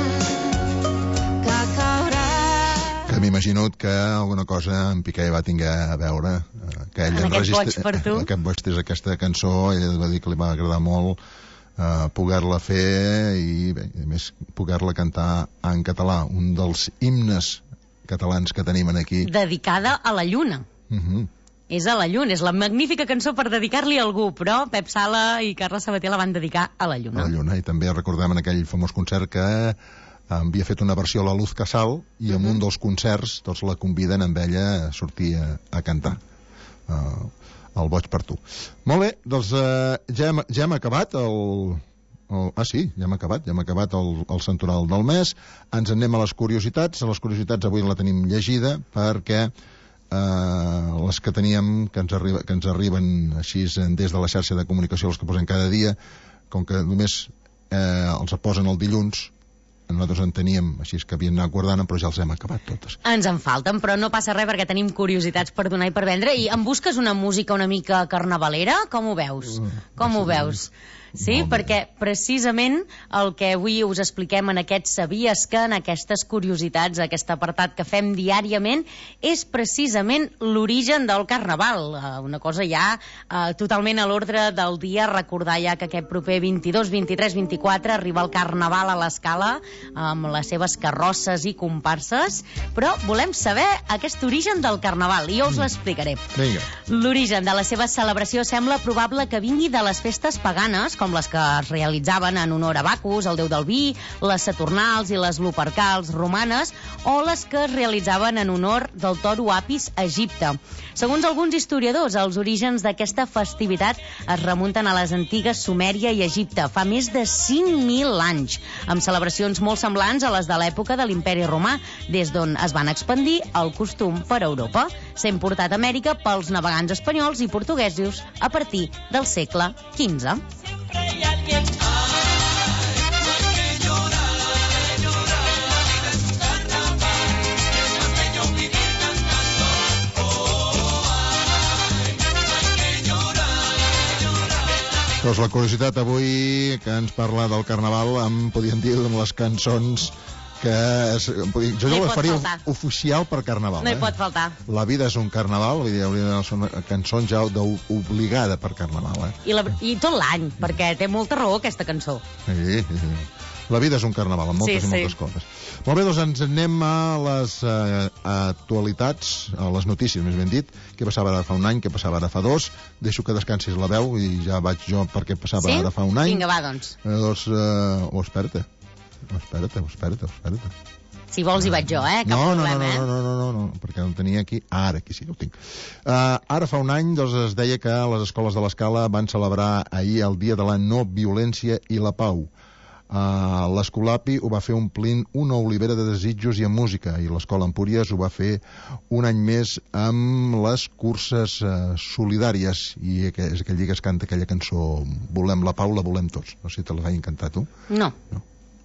que caurà.
Que m'imagino que alguna cosa en Piqué va tinguer a veure, eh, que ell
en aquest boig per tu.
Aquest boig és aquesta cançó, ell va dir que li va agradar molt Uh, poder-la fer i, bé, a més, poder-la cantar en català, un dels himnes catalans que tenim aquí.
Dedicada a la lluna.
Uh -huh.
És a la lluna, és la magnífica cançó per dedicar-li a algú, però Pep Sala i Carles Sabater la van dedicar a la lluna.
A la lluna, i també recordem en aquell famós concert que havia fet una versió a la Luz Casal i en uh -huh. un dels concerts tots la conviden amb ella a sortir a, a cantar. Uh, el boig per tu. Molt bé, doncs eh, ja, hem, ja hem acabat el, el... Ah, sí, ja hem acabat, ja hem acabat el, el santoral del mes. Ens en anem a les curiositats. A les curiositats avui la tenim llegida perquè eh, les que teníem, que ens, arriba, que ens arriben així des de la xarxa de comunicació, les que posem cada dia, com que només eh, els posen el dilluns, nosaltres en teníem, així és que havien anat guardant, però ja els hem acabat totes.
Ens en falten, però no passa res perquè tenim curiositats per donar i per vendre. I em busques una música una mica carnavalera? Com ho veus? Com ho veus? Sí, perquè precisament el que avui us expliquem en aquests Sabies que, en aquestes curiositats, aquest apartat que fem diàriament, és precisament l'origen del Carnaval. Una cosa ja eh, totalment a l'ordre del dia, recordar ja que aquest proper vint-i-dos, vint-i-tres, vint-i-quatre arriba el Carnaval a l'Escala amb les seves carrosses i comparses, però volem saber aquest origen del Carnaval i jo us l'explicaré.
Vinga.
L'origen de la seva celebració sembla probable que vingui de les festes paganes, com les que es realitzaven en honor a Bacus, el déu del vi, les Saturnals i les Lupercals romanes, o les que es realitzaven en honor del toro Apis a Egipte. Segons alguns historiadors, els orígens d'aquesta festivitat es remunten a les antigues Sumèria i Egipte, fa més de cinc mil anys, amb celebracions molt semblants a les de l'època de l'Imperi Romà, des d'on es van expandir el costum per Europa, sent portat a Amèrica pels navegants espanyols i portuguesos a partir del segle quinze.
Doncs la curiositat avui que ens parla del Carnaval, em podien dir de les cançons que es, podien, jo
No hi
no les
pot
faria
faltar.
oficial per Carnaval.
No hi
eh?
pot faltar.
La vida és un Carnaval, vull dir, hauria de ser una cançó ja obligada per Carnaval. Eh?
I, la, I tot l'any, perquè té molta raó aquesta cançó.
Sí, sí, sí. La vida és un Carnaval, amb moltes
Sí,
i
sí.
moltes coses. Molt bé, doncs ens anem a les eh, actualitats, a les notícies, més ben dit. Què passava ara fa un any, què passava ara fa dos. Deixo que descansis la veu i ja vaig jo per què passava
Sí?
ara fa un any.
Vinga, va, doncs.
Eh, doncs, eh, o espera't, o espera't, o espera't, o espera't.
Si vols hi vaig jo, eh? Cap
No, no, no,
problema,
no,
eh?
no, no, no, no, perquè el tenia aquí. Ara, aquí sí, el tinc. Uh, ara fa un any doncs, es deia que les escoles de l'Escala van celebrar ahir el Dia de la No Violència i la Pau. Uh, l'Escolapi ho va fer omplint una olivera de desitjos i amb música, i l'Escola Empúries ho va fer un any més amb les curses uh, solidàries, i aqu és aquell dia que es canta aquella cançó Volem la Pau, la volem tots. No sé si te la has cantat tu.
No.
no.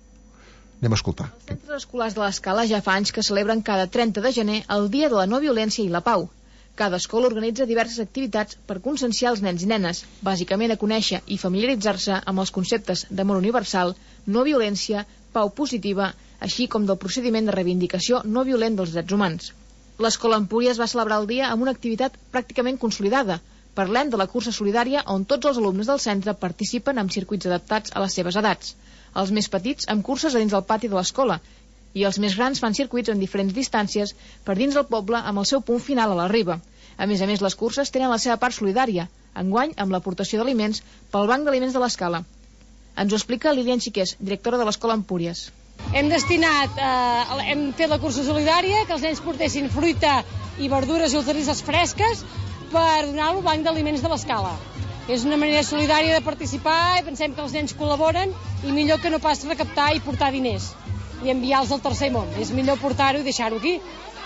Anem a escoltar.
Els centres escolars de l'Escala ja fa anys que celebren cada trenta de gener el Dia de la No Violència i la Pau. Cada escola organitza diverses activitats per conscienciar els nens i nenes, bàsicament a conèixer i familiaritzar-se amb els conceptes d'amor universal, no violència, pau positiva, així com del procediment de reivindicació no violent dels drets humans. L'Escola Empúries va celebrar el dia amb una activitat pràcticament consolidada. Parlem de la cursa solidària on tots els alumnes del centre participen amb circuits adaptats a les seves edats. Els més petits amb curses a dins del pati de l'escola i els més grans fan circuits en diferents distàncies per dins del poble amb el seu punt final a la riba. A més a més, les curses tenen la seva part solidària, enguany amb l'aportació d'aliments pel Banc d'Aliments de l'Escala. Ens ho explica Lilian Xiqués, directora de l'Escola Empúries.
Hem destinat, eh, hem fet la cursa solidària, que els nens portessin fruita i verdures i hortalisses fresques per donar-lo al Banc d'Aliments de l'Escala. És una manera solidària de participar i pensem que els nens col·laboren i millor que no pas recaptar i portar diners i enviar-los al tercer món. És millor portar-ho i deixar-ho aquí.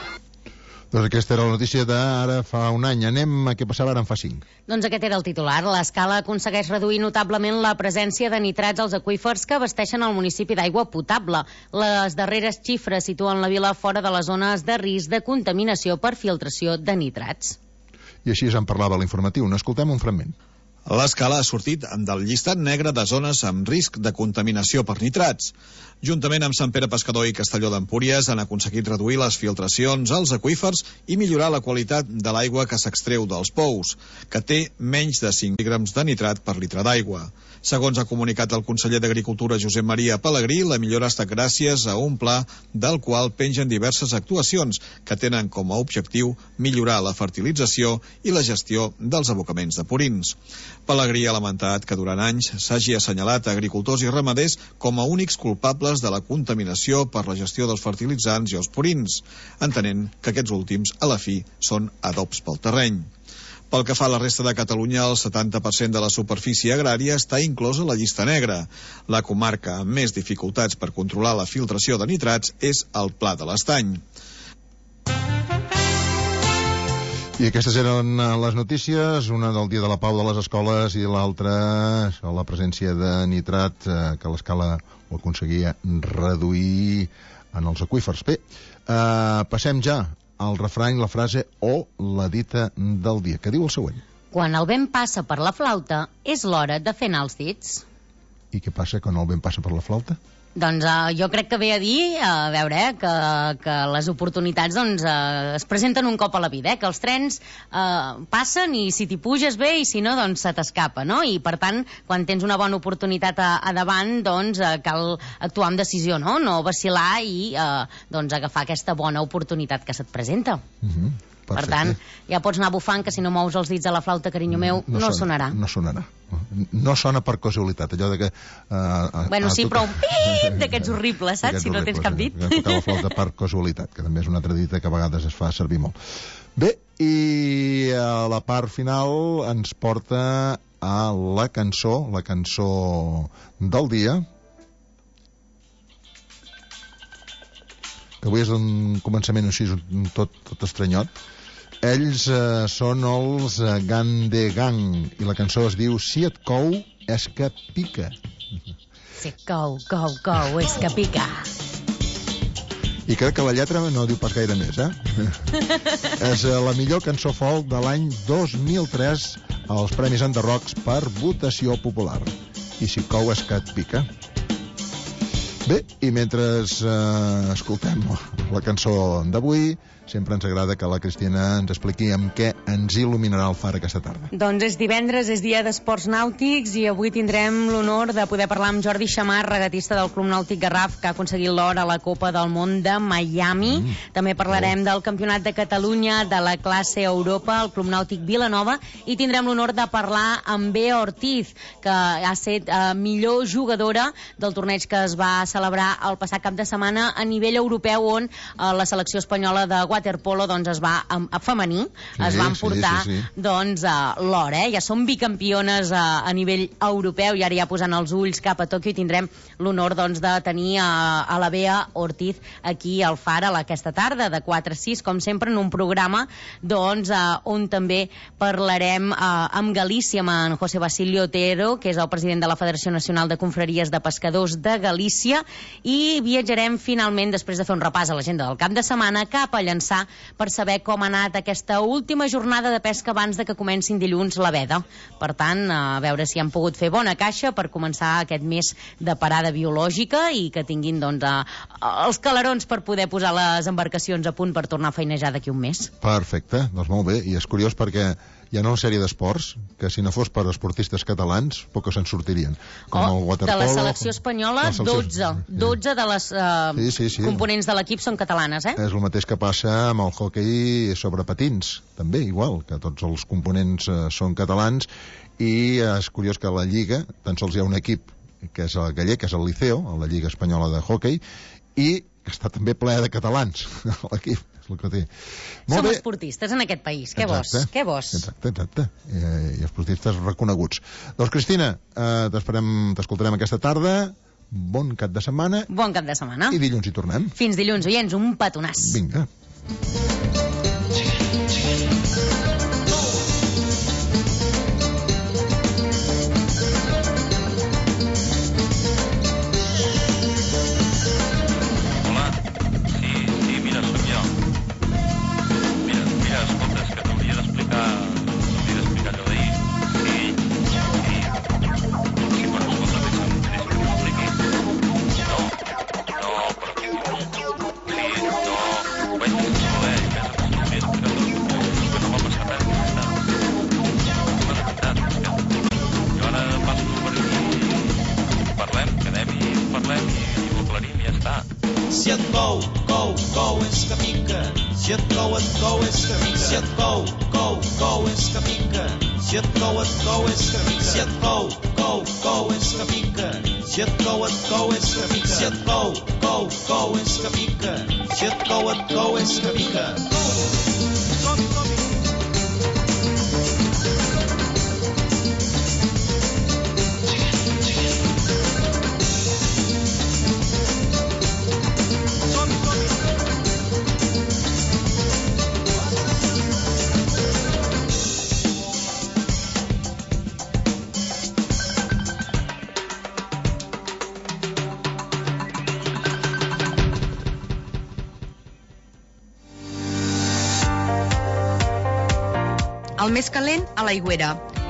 Doncs aquesta era la notícia d'ara fa un any. Anem a què passava ara en fa cinc.
Doncs aquest era el titular. L'Escala aconsegueix reduir notablement la presència de nitrats als aqüífers que abasteixen el municipi d'aigua potable. Les darreres xifres situen la vila fora de les zones de risc de contaminació per filtració de nitrats.
I així en parlava l'informatiu. N'escoltem un fragment.
L'Escala ha sortit del llistat negre de zones amb risc de contaminació per nitrats. Juntament amb Sant Pere Pescador i Castelló d'Empúries han aconseguit reduir les filtracions als aqüífers i millorar la qualitat de l'aigua que s'extreu dels pous, que té menys de cinc mil·ligrams de nitrat per litre d'aigua. Segons ha comunicat el conseller d'Agricultura Josep Maria Pelegrí, la millora ha estat gràcies a un pla del qual pengen diverses actuacions que tenen com a objectiu millorar la fertilització i la gestió dels abocaments de purins. Pelegrí ha lamentat que durant anys s'hagi assenyalat a agricultors i ramaders com a únics culpables de la contaminació per la gestió dels fertilitzants i els purins, entenent que aquests últims, a la fi, són adobs pel terreny. Pel que fa a la resta de Catalunya, el setanta per cent de la superfície agrària està inclosa a la llista negra. La comarca amb més dificultats per controlar la filtració de nitrats és el Pla de l'Estany.
I aquestes eren les notícies, una del Dia de la Pau de les escoles i l'altra la presència de nitrat eh, que l'Escala ho aconseguia reduir en els aqüífers. Bé, eh, passem ja al refrany, la frase o la dita del dia, que diu el següent.
Quan el vent passa per la flauta, és l'hora de fer anar els dits.
I què passa quan el vent passa per la flauta?
Doncs uh, jo crec que ve a dir, a veure, eh, que, que les oportunitats doncs, uh, es presenten un cop a la vida, eh, que els trens uh, passen i si t'hi puges bé i si no, doncs se t'escapa, no? I per tant, quan tens una bona oportunitat a, a davant, doncs uh, cal actuar amb decisió, no? No vacil·lar i uh, doncs, agafar aquesta bona oportunitat que se't presenta.
Uh-huh.
Per tant, ja pots anar bufant que si no mous els dits a la flauta, carinyo meu, no, no sonarà.
No sonarà. No sona per casualitat, allò de que... Uh,
bueno, sí, però un pip d'aquests horribles, saps? Si no tens cap dit.
Tocar la flauta per casualitat, que també és una altra dita que a vegades es fa servir molt. Bé, i a la part final ens porta a la cançó, la cançó del dia, que avui és un començament així tot, tot estranyot. Ells eh, són els eh, Gandegang i la cançó es diu Si et cou és que pica.
Si et cou, cou, cou, és que pica.
I crec que la lletra no diu pas gaire més, eh? És eh, la millor cançó folk de l'any dos mil tres els Premis Enderrocs per votació popular. I si cou és que et pica. Bé, i mentre eh, escoltem la cançó d'avui, sempre ens agrada que la Cristina ens expliqui amb què ens il·luminarà el far aquesta tarda.
Doncs és divendres, és dia d'esports nàutics i avui tindrem l'honor de poder parlar amb Jordi Xamar, regatista del Club Nàutic Garraf, que ha aconseguit l'or a la Copa del Món de Miami. Mm. També parlarem oh. del Campionat de Catalunya de la classe Europa, el Club Nàutic Vilanova, i tindrem l'honor de parlar amb Bea Ortiz, que ha estat eh, millor jugadora del torneig que es va celebrar el passat cap de setmana a nivell europeu, on eh, la selecció espanyola de waterpolo doncs, es va, a, a femení, sí, es va emportar sí, sí, sí. doncs, uh, l'or, eh? Ja som bicampiones uh, a nivell europeu i ara ja posant els ulls cap a Tòquio i tindrem l'honor doncs, de tenir uh, a la Bea Ortiz aquí al Far a aquesta tarda de quatre a sis, com sempre en un programa doncs, uh, on també parlarem uh, amb Galícia, amb en José Basilio Otero, que és el president de la Federació Nacional de Confraries de Pescadors de Galícia, i viatjarem finalment, després de fer un repàs a l'agenda del cap de setmana, cap a Llançà per saber com ha anat aquesta última jornada de pesca abans de que comencin dilluns la veda. Per tant, a veure si han pogut fer bona caixa per començar aquest mes de parada biològica i que tinguin doncs, a, els calarons per poder posar les embarcacions a punt per tornar a feinejar d'aquí un mes.
Perfecte, doncs molt bé. I és curiós perquè hi ha una sèrie d'esports que si no fos per esportistes catalans poc que se'n sortirien. Com
oh,
el waterpolo,
de la selecció espanyola, la selecció... dotze. dotze de les uh,
sí, sí, sí.
components de l'equip són catalanes, eh?
És el mateix que passa amb el hoquei sobre patins, també, igual, que tots els components uh, són catalans, i uh, és curiós que a la Lliga tan sols hi ha un equip que és el gallec, que és el Liceo, la Lliga Espanyola de Hoquei, i que està també ple de catalans, l'equip. Que té.
Som bé. Esportistes en aquest país, què vos? Què vos?
Exacte, exacte. I, i esportistes reconeguts. Doncs Cristina, eh, t'esperem, t'escoltarem aquesta tarda. Bon cap de setmana.
Bon cap de setmana.
I dilluns hi tornem.
Fins dilluns, oients, un petonàs.
Vinga.
Si et cou, cou, cou és que pica. Si et cou, et cou és que pica. Si et cou, cou, cou és que pica. Si et cou, et cou és que pica. Si et cou, cou, cou és que pica. Si et cou, et cou és que pica. Si et cou, cou, cou és que pica. Si et cou, et cou és que pica. Som, som.
El més calent, a l'aigüera.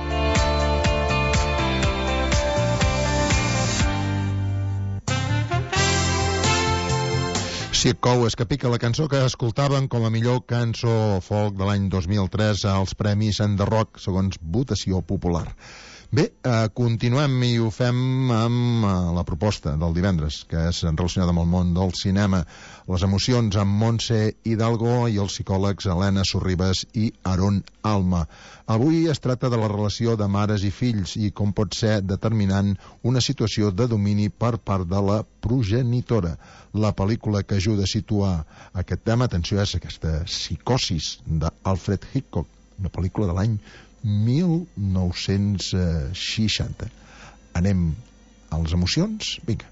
Si et cou és que pica, la cançó que escoltàvem com a millor cançó folk de l'any dos mil tres als Premis Enderroc, segons votació popular. Bé, eh, continuem i ho fem amb eh, la proposta del divendres, que és relacionada amb el món del cinema, les emocions amb Montse Hidalgo i els psicòlegs Helena Sorribes i Aron Alma. Avui es tracta de la relació de mares i fills i com pot ser determinant una situació de domini per part de la progenitora. La pel·lícula que ajuda a situar aquest tema, atenció, és aquesta Psicosis d'Alfred Hitchcock, una pel·lícula de l'any mil nou-cents seixanta. Anem a les emocions? Vinga.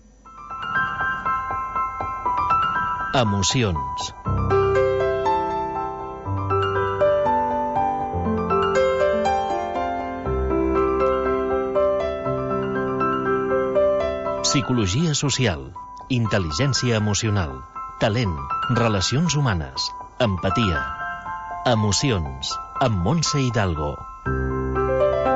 Emocions. Psicologia social, intel·ligència emocional, talent, relacions humanes, empatia. Emocions, amb Montse Hidalgo.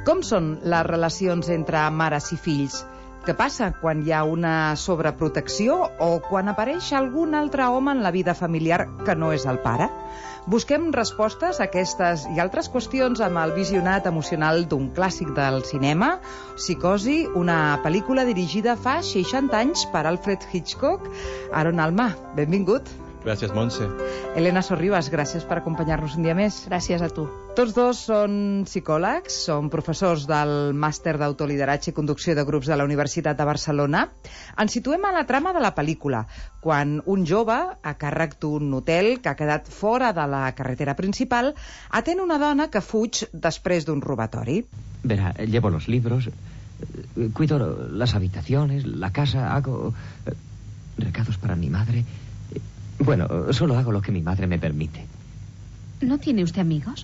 Com són les relacions entre mares i fills? Què passa quan hi ha una sobreprotecció o quan apareix algun altre home en la vida familiar que no és el pare? Busquem respostes a aquestes i altres qüestions amb el visionat emocional d'un clàssic del cinema, Psicosi, una pel·lícula dirigida fa seixanta anys per Alfred Hitchcock. Aaron Alma, benvingut.
Gràcies, Montse.
Elena Sorribas, gràcies per acompanyar-nos un dia més.
Gràcies a tu.
Tots dos són psicòlegs, són professors del Màster d'Autolideratge i Conducció de Grups de la Universitat de Barcelona. Ens situem a la trama de la pel·lícula, quan un jove, a càrrec d'un hotel que ha quedat fora de la carretera principal, atén una dona que fuig després d'un robatori.
Verá, llevo los libros, cuido las habitaciones, la casa, hago recados para mi madre. Bueno, solo hago lo que mi madre me permite.
¿No tiene usted amigos?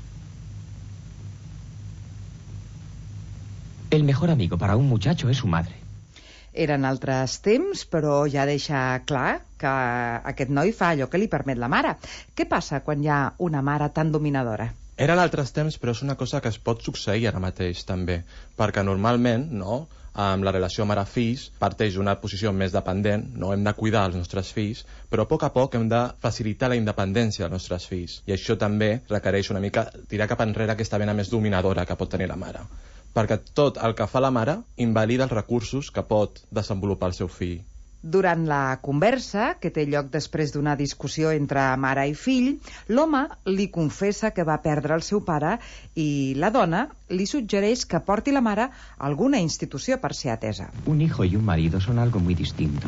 El mejor amigo para un muchacho es su madre.
Eren altres temps, però ja deixa clar que aquest noi fa allò que li permet la mare. Què passa quan hi ha una mare tan dominadora?
Eren altres temps, però és una cosa que es pot succeir ara mateix, també. Perquè normalment, no?, amb la relació mare-fills parteix d'una posició més dependent, no? Hem de cuidar els nostres fills, però a poc a poc hem de facilitar la independència dels nostres fills. I això també requereix una mica tirar cap enrere aquesta vena més dominadora que pot tenir la mare. Perquè tot el que fa la mare invalida els recursos que pot desenvolupar el seu fill.
Durant la conversa, que té lloc després d'una discussió entre mare i fill, l'home li confessa que va perdre el seu pare i la dona li suggereix que porti la mare a alguna institució per ser atesa.
Un hijo y un marido son algo muy distinto.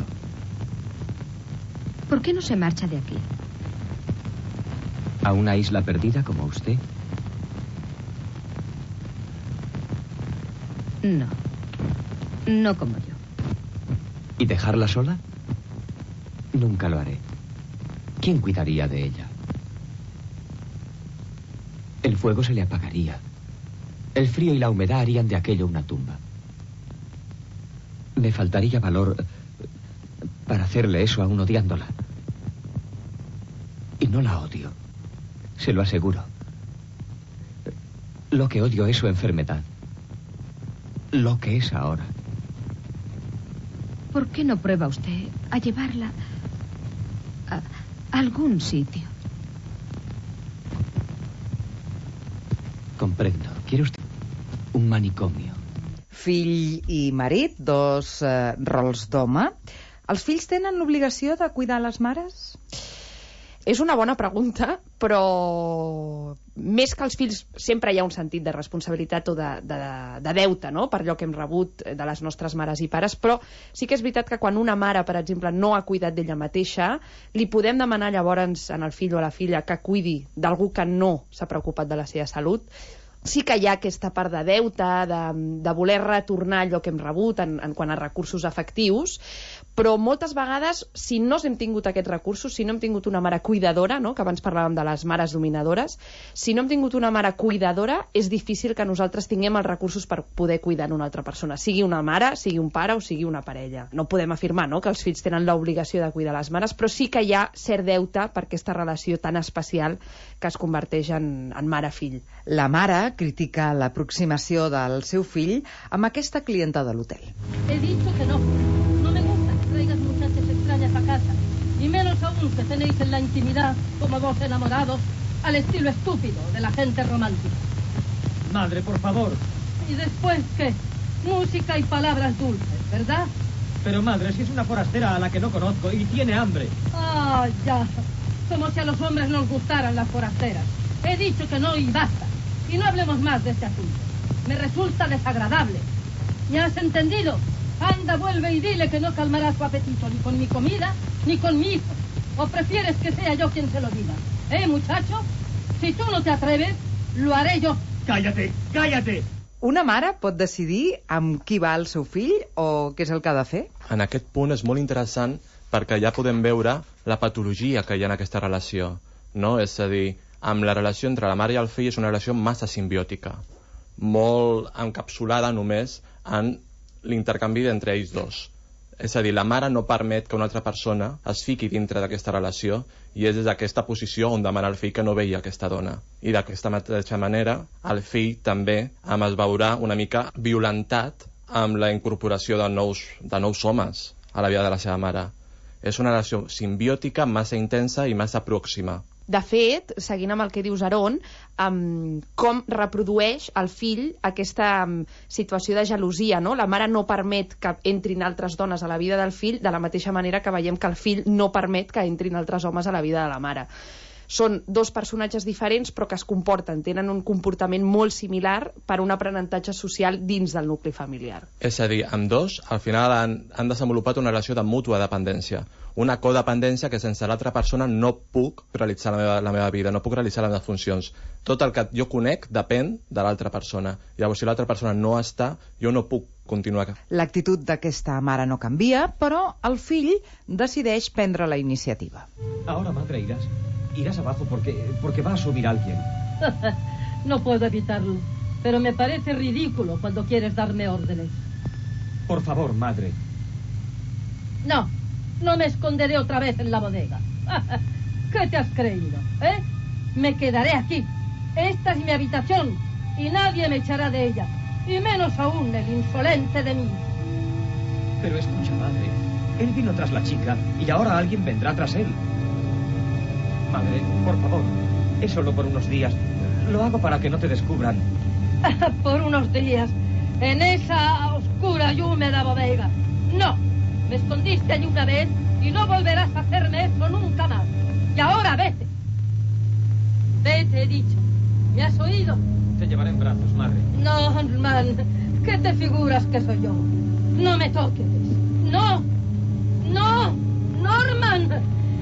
¿Por qué no se marcha de aquí?
¿A una isla perdida como usted?
No, no como yo.
¿Y dejarla sola? Nunca lo haré. ¿Quién cuidaría de ella? El fuego se le apagaría. El frío y la humedad harían de aquello una tumba. Me faltaría valor para hacerle eso aún odiándola. Y no la odio. Se lo aseguro. Lo que odio es su enfermedad. Lo que es ahora.
¿Por qué no prueba usted a llevarla a, a algún sitio?
Comprendo. ¿Quiere usted un manicomio?
Fill i marit, dos eh, rols d'home. Els fills tenen l'obligació de cuidar les mares?
És una bona pregunta, però més que els fills sempre hi ha un sentit de responsabilitat o de, de, de deute, no?, per allò que hem rebut de les nostres mares i pares, però sí que és veritat que quan una mare, per exemple, no ha cuidat d'ella mateixa, li podem demanar llavors al fill o a la filla que cuidi d'algú que no s'ha preocupat de la seva salut. Sí que hi ha aquesta part de deute, de, de voler retornar allò que hem rebut en, en quant a recursos efectius, però moltes vegades, si no hem tingut aquests recursos, si no hem tingut una mare cuidadora, no?, que abans parlàvem de les mares dominadores, si no hem tingut una mare cuidadora, és difícil que nosaltres tinguem els recursos per poder cuidar d'una altra persona, sigui una mare, sigui un pare o sigui una parella. No podem afirmar, no?, que els fills tenen l'obligació de cuidar les mares, però sí que hi ha cert deute per aquesta relació tan especial que es converteix en, en mare-fill.
La mare critica l'aproximació del seu fill amb aquesta clienta de l'hotel.
He dicho que no. No me gusta que traigas muchachas extrañas a casa. Y menos aún que tenéis en la intimidad, como dos enamorados, al estilo estúpido de la gente romántica.
Madre, por favor.
¿Y después qué? Música y palabras dulces, ¿verdad?
Pero madre, si es una forastera a la que no conozco y tiene hambre.
Ah, ya. Como si a los hombres nos gustaran las forasteras. He dicho que no y basta. Y no hablemos más de este asunto. Me resulta desagradable. ¿Me has entendido? Anda, vuelve y dile que no calmará su apetito ni con mi comida ni con mi hijo. ¿O prefieres que sea yo quien se lo diga? ¿Eh, muchacho? Si tú no te atreves, lo haré yo.
Cállate, cállate.
Una mare pot decidir amb qui va el seu fill o què és el que ha de fer?
En aquest punt és molt interessant perquè ja podem veure la patologia que hi ha en aquesta relació, no? És a dir, amb la relació entre la mare i el fill és una relació massa simbiòtica, molt encapsulada només en l'intercanvi entre ells dos. És a dir, la mare no permet que una altra persona es fiqui dintre d'aquesta relació i és des d'aquesta posició on demana al fill que no veia aquesta dona. I d'aquesta mateixa manera, el fill també es veurà una mica violentat amb la incorporació de nous, de nous homes a la vida de la seva mare. És una relació simbiòtica, massa intensa i massa pròxima.
De fet, seguint amb el que dius, Aron, um, com reprodueix el fill aquesta um, situació de gelosia, no? La mare no permet que entrin altres dones a la vida del fill, de la mateixa manera que veiem que el fill no permet que entrin altres homes a la vida de la mare. Són dos personatges diferents però que es comporten, tenen un comportament molt similar per un aprenentatge social dins del nucli familiar.
És a dir, amb dos, al final han, han desenvolupat una relació de mútua dependència, una codependència que sense l'altra persona no puc realitzar la meva, la meva vida, no puc realitzar les meves funcions. Tot el que jo conec depèn de l'altra persona. Llavors, si l'altra persona no està, jo no puc continuar.
L'actitud d'aquesta mare no canvia, però el fill decideix prendre la iniciativa.
Ahora, madre, irás. Irás abajo porque, porque va a subir alguien.
No puedo evitarlo, pero me parece ridículo cuando quieres darme órdenes.
Por favor, madre.
No, no me esconderé otra vez en la bodega. ¿Qué te has creído, eh? Me quedaré aquí. Esta es mi habitación y nadie me echará de ella. Y menos aún el insolente de mí.
Pero escucha, madre. Él vino tras la chica y ahora alguien vendrá tras él. Madre, por favor, es solo por unos días. Lo hago para que no te descubran.
Por unos días, en esa oscura y húmeda bodega. No, me escondiste allí una vez y no volverás a hacerme eso nunca más. Y ahora vete. Vete, he dicho. ¿Me has oído?
Te llevaré en brazos, madre.
Norman, ¿qué te figuras que soy yo? No me toques. No, no, Norman.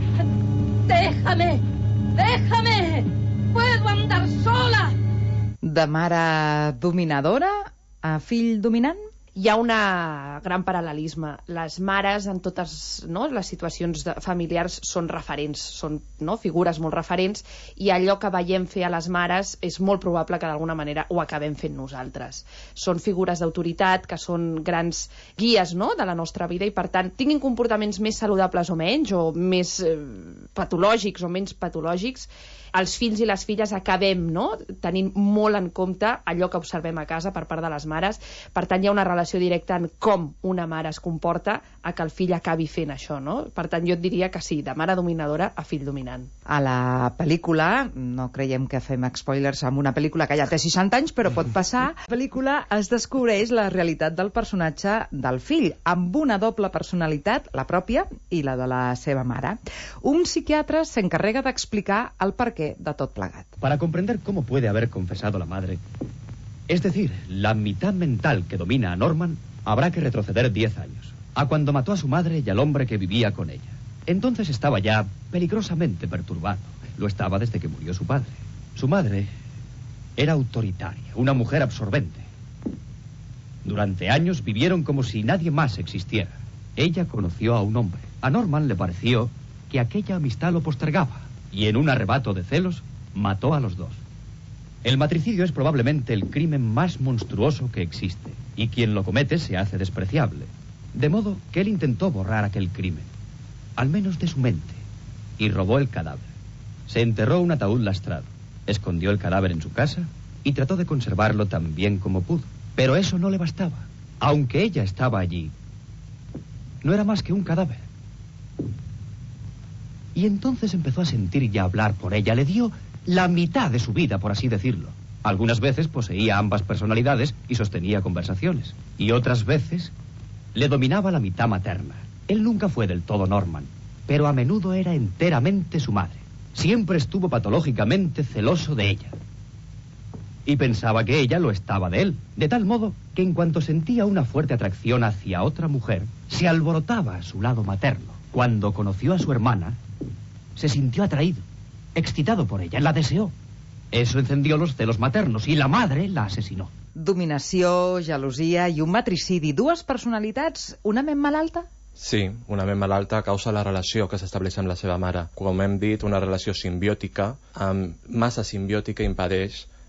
Déjame, déjame. Puedo andar sola.
De mare dominadora a fill dominant?
Hi ha un gran paral·lelisme. Les mares en totes, no, les situacions de, familiars són referents, són, no, figures molt referents, i allò que veiem fer a les mares és molt probable que d'alguna manera ho acabem fent nosaltres. Són figures d'autoritat que són grans guies, no, de la nostra vida, i per tant tinguin comportaments més saludables o menys, o més eh, patològics o menys patològics, els fills i les filles acabem, no, tenint molt en compte allò que observem a casa per part de les mares. Per tant, hi ha una relació directa en com una mare es comporta a que el fill acabi fent això, no? Per tant, jo et diria que sí, de mare dominadora a fill dominant.
A la pel·lícula, no creiem que fem spoilers amb una pel·lícula que ja té seixanta anys, però pot passar, a la pel·lícula es descobreix la realitat del personatge del fill, amb una doble personalitat, la pròpia i la de la seva mare. Un psiquiatre s'encarrega d'explicar el perquè de tot plegat.
Para comprender cómo puede haber confesado la madre, es decir, la mitad mental que domina a Norman, habrá que retroceder diez años, a cuando mató a su madre y al hombre que vivía con ella. Entonces estaba ya peligrosamente perturbado. Lo estaba desde que murió su padre. Su madre era autoritaria, una mujer absorbente. Durante años vivieron como si nadie más existiera. Ella conoció a un hombre. A Norman le pareció que aquella amistad lo postergaba, y en un arrebato de celos mató a los dos. El matricidio es probablemente el crimen más monstruoso que existe, y quien lo comete se hace despreciable. De modo que él intentó borrar aquel crimen, al menos de su mente, y robó el cadáver. Se enterró un ataúd lastrado, escondió el cadáver en su casa y trató de conservarlo tan bien como pudo. Pero eso no le bastaba. Aunque ella estaba allí, no era más que un cadáver. Y entonces empezó a sentir y a hablar por ella. Le dio la mitad de su vida, por así decirlo. Algunas veces poseía ambas personalidades y sostenía conversaciones. Y otras veces le dominaba la mitad materna. Él nunca fue del todo Norman, pero a menudo era enteramente su madre. Siempre estuvo patológicamente celoso de ella. Y pensaba que ella lo estaba de él. De tal modo que en cuanto sentía una fuerte atracción hacia otra mujer, se alborotaba a su lado materno. Cuando conoció a su hermana, se sintió atraído, excitado por ella, la deseó. Eso encendió los celos maternos y la madre la asesinó.
Dominació, gelosia i un matricidi. Dues personalitats, una ment malalta?
Sí, una ment malalta a causa de la relació que s'estableix amb la seva mare. Com hem dit, una relació simbiòtica, amb massa simbiòtica impedeix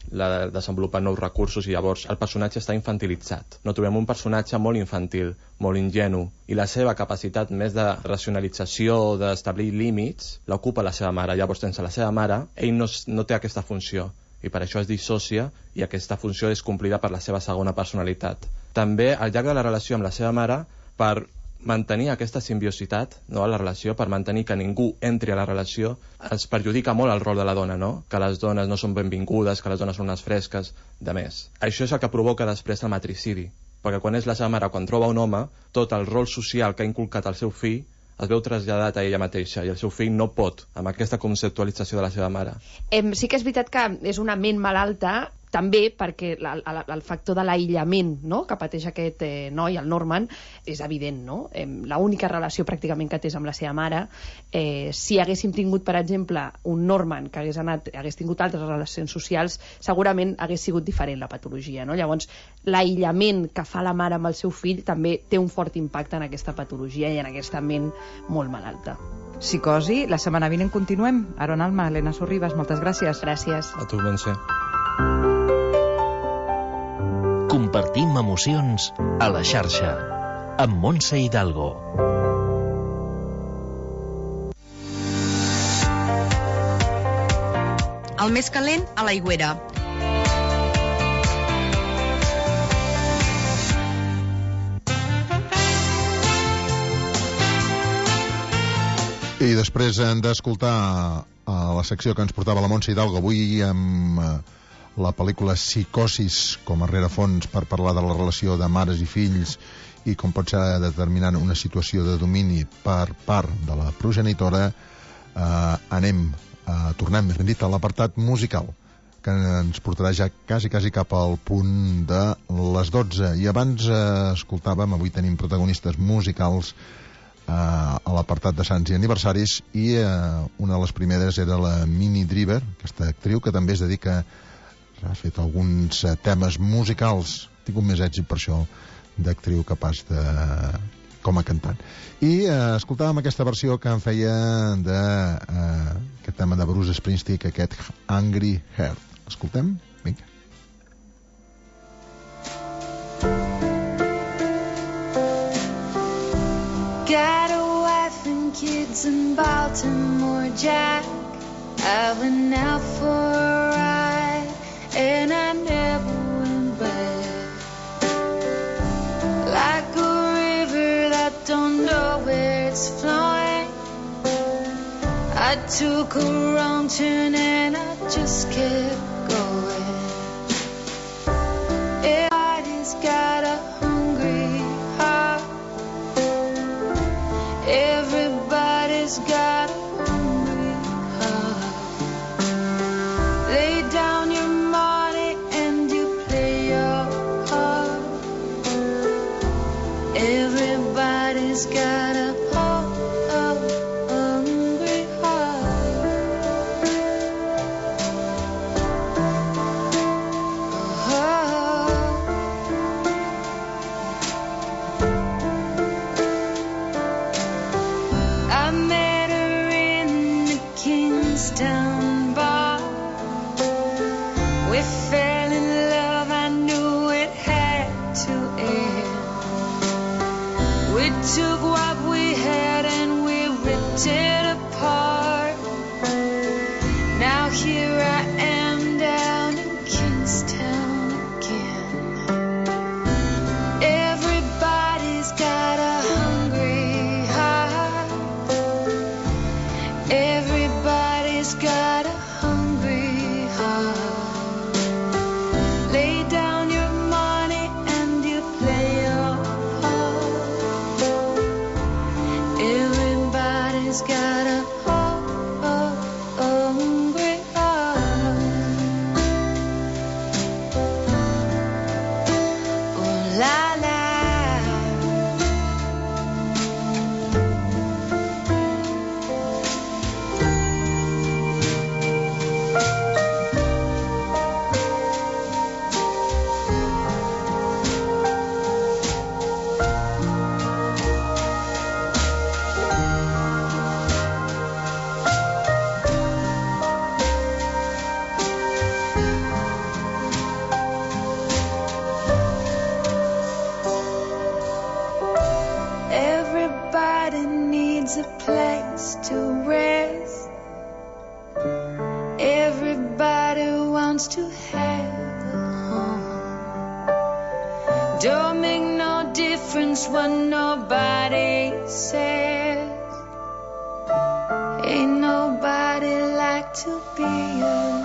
la, desenvolupant nous recursos, i llavors el personatge està infantilitzat. No trobem un personatge molt infantil, molt ingenu, i la seva capacitat més de racionalització, d'establir límits, l'ocupa la seva mare. Llavors, sense la seva mare, ell no, no té aquesta funció, i per això es dissocia, i aquesta funció és complida per la seva segona personalitat. També, al llarg de la relació amb la seva mare, per mantenir aquesta simbiositat, no, a la relació, per mantenir que ningú entri a la relació, es perjudica molt el rol de la dona, no? Que les dones no són benvingudes, que les dones són unes fresques, de més. Això és el que provoca després el matricidi, perquè quan és la seva mare, quan troba un home, tot el rol social que ha inculcat al seu fill es veu traslladat a ella mateixa, i el seu fill no pot, amb aquesta conceptualització de la seva mare.
Em, sí que és veritat que és una ment malalta, també perquè la, la, el factor de l'aïllament, no?, que pateix aquest eh, noi, el Norman, és evident, no? Eh, l'única relació pràcticament que té és amb la seva mare. Eh, si haguéssim tingut, per exemple, un Norman que hagués, anat, hagués tingut altres relacions socials, segurament hagués sigut diferent la patologia, no? Llavors, l'aïllament que fa la mare amb el seu fill també té un fort impacte en aquesta patologia i en aquesta ment molt malalta.
Psicosi, la setmana vinent continuem. Aron Alma, Helena Sorribas, moltes gràcies.
Gràcies.
A tu, Montse.
Compartim emocions a la xarxa amb Montse Hidalgo.
El més calent a l'aigüera.
I després hem d'escoltar a la secció que ens portava la Montse Hidalgo avui amb la pel·lícula Psicosis com a rerefons per parlar de la relació de mares i fills i com pot ser determinant una situació de domini per part de la progenitora. eh, anem a tornem més ben dit a l'apartat musical, que ens portarà ja quasi, quasi cap al punt de les dotze. I abans eh, escoltàvem, avui tenim protagonistes musicals eh, a l'apartat de sants i aniversaris, i eh, una de les primeres era la Minnie Driver, aquesta actriu que també es dedica, ha fet alguns eh, temes musicals, ha tingut més èxit per això, d'actriu capaç de... com a cantant. I eh, escoltàvem aquesta versió que en feia de eh, aquest tema de Bruce Springsteen, aquest Angry Heart. Escoltem? Vinga.
Got a wife and kids in Baltimore, Jack. I went out for a ride and I never went back. Like a river that don't know where it's flowing, I took a wrong turn and I just kept going. Everybody's got a hungry heart. Everybody's got a hungry heart. Lay down your money and you play your part. Everybody's got a hungry heart. Oh. I met her in the Kingstown bar. We fell in love, I knew it had to end. We took what we had and we ripped it apart. Now here I am down in Kingstown again. Everybody's got a hungry heart. Everybody's got means what nobody says. Ain't nobody like to be alone.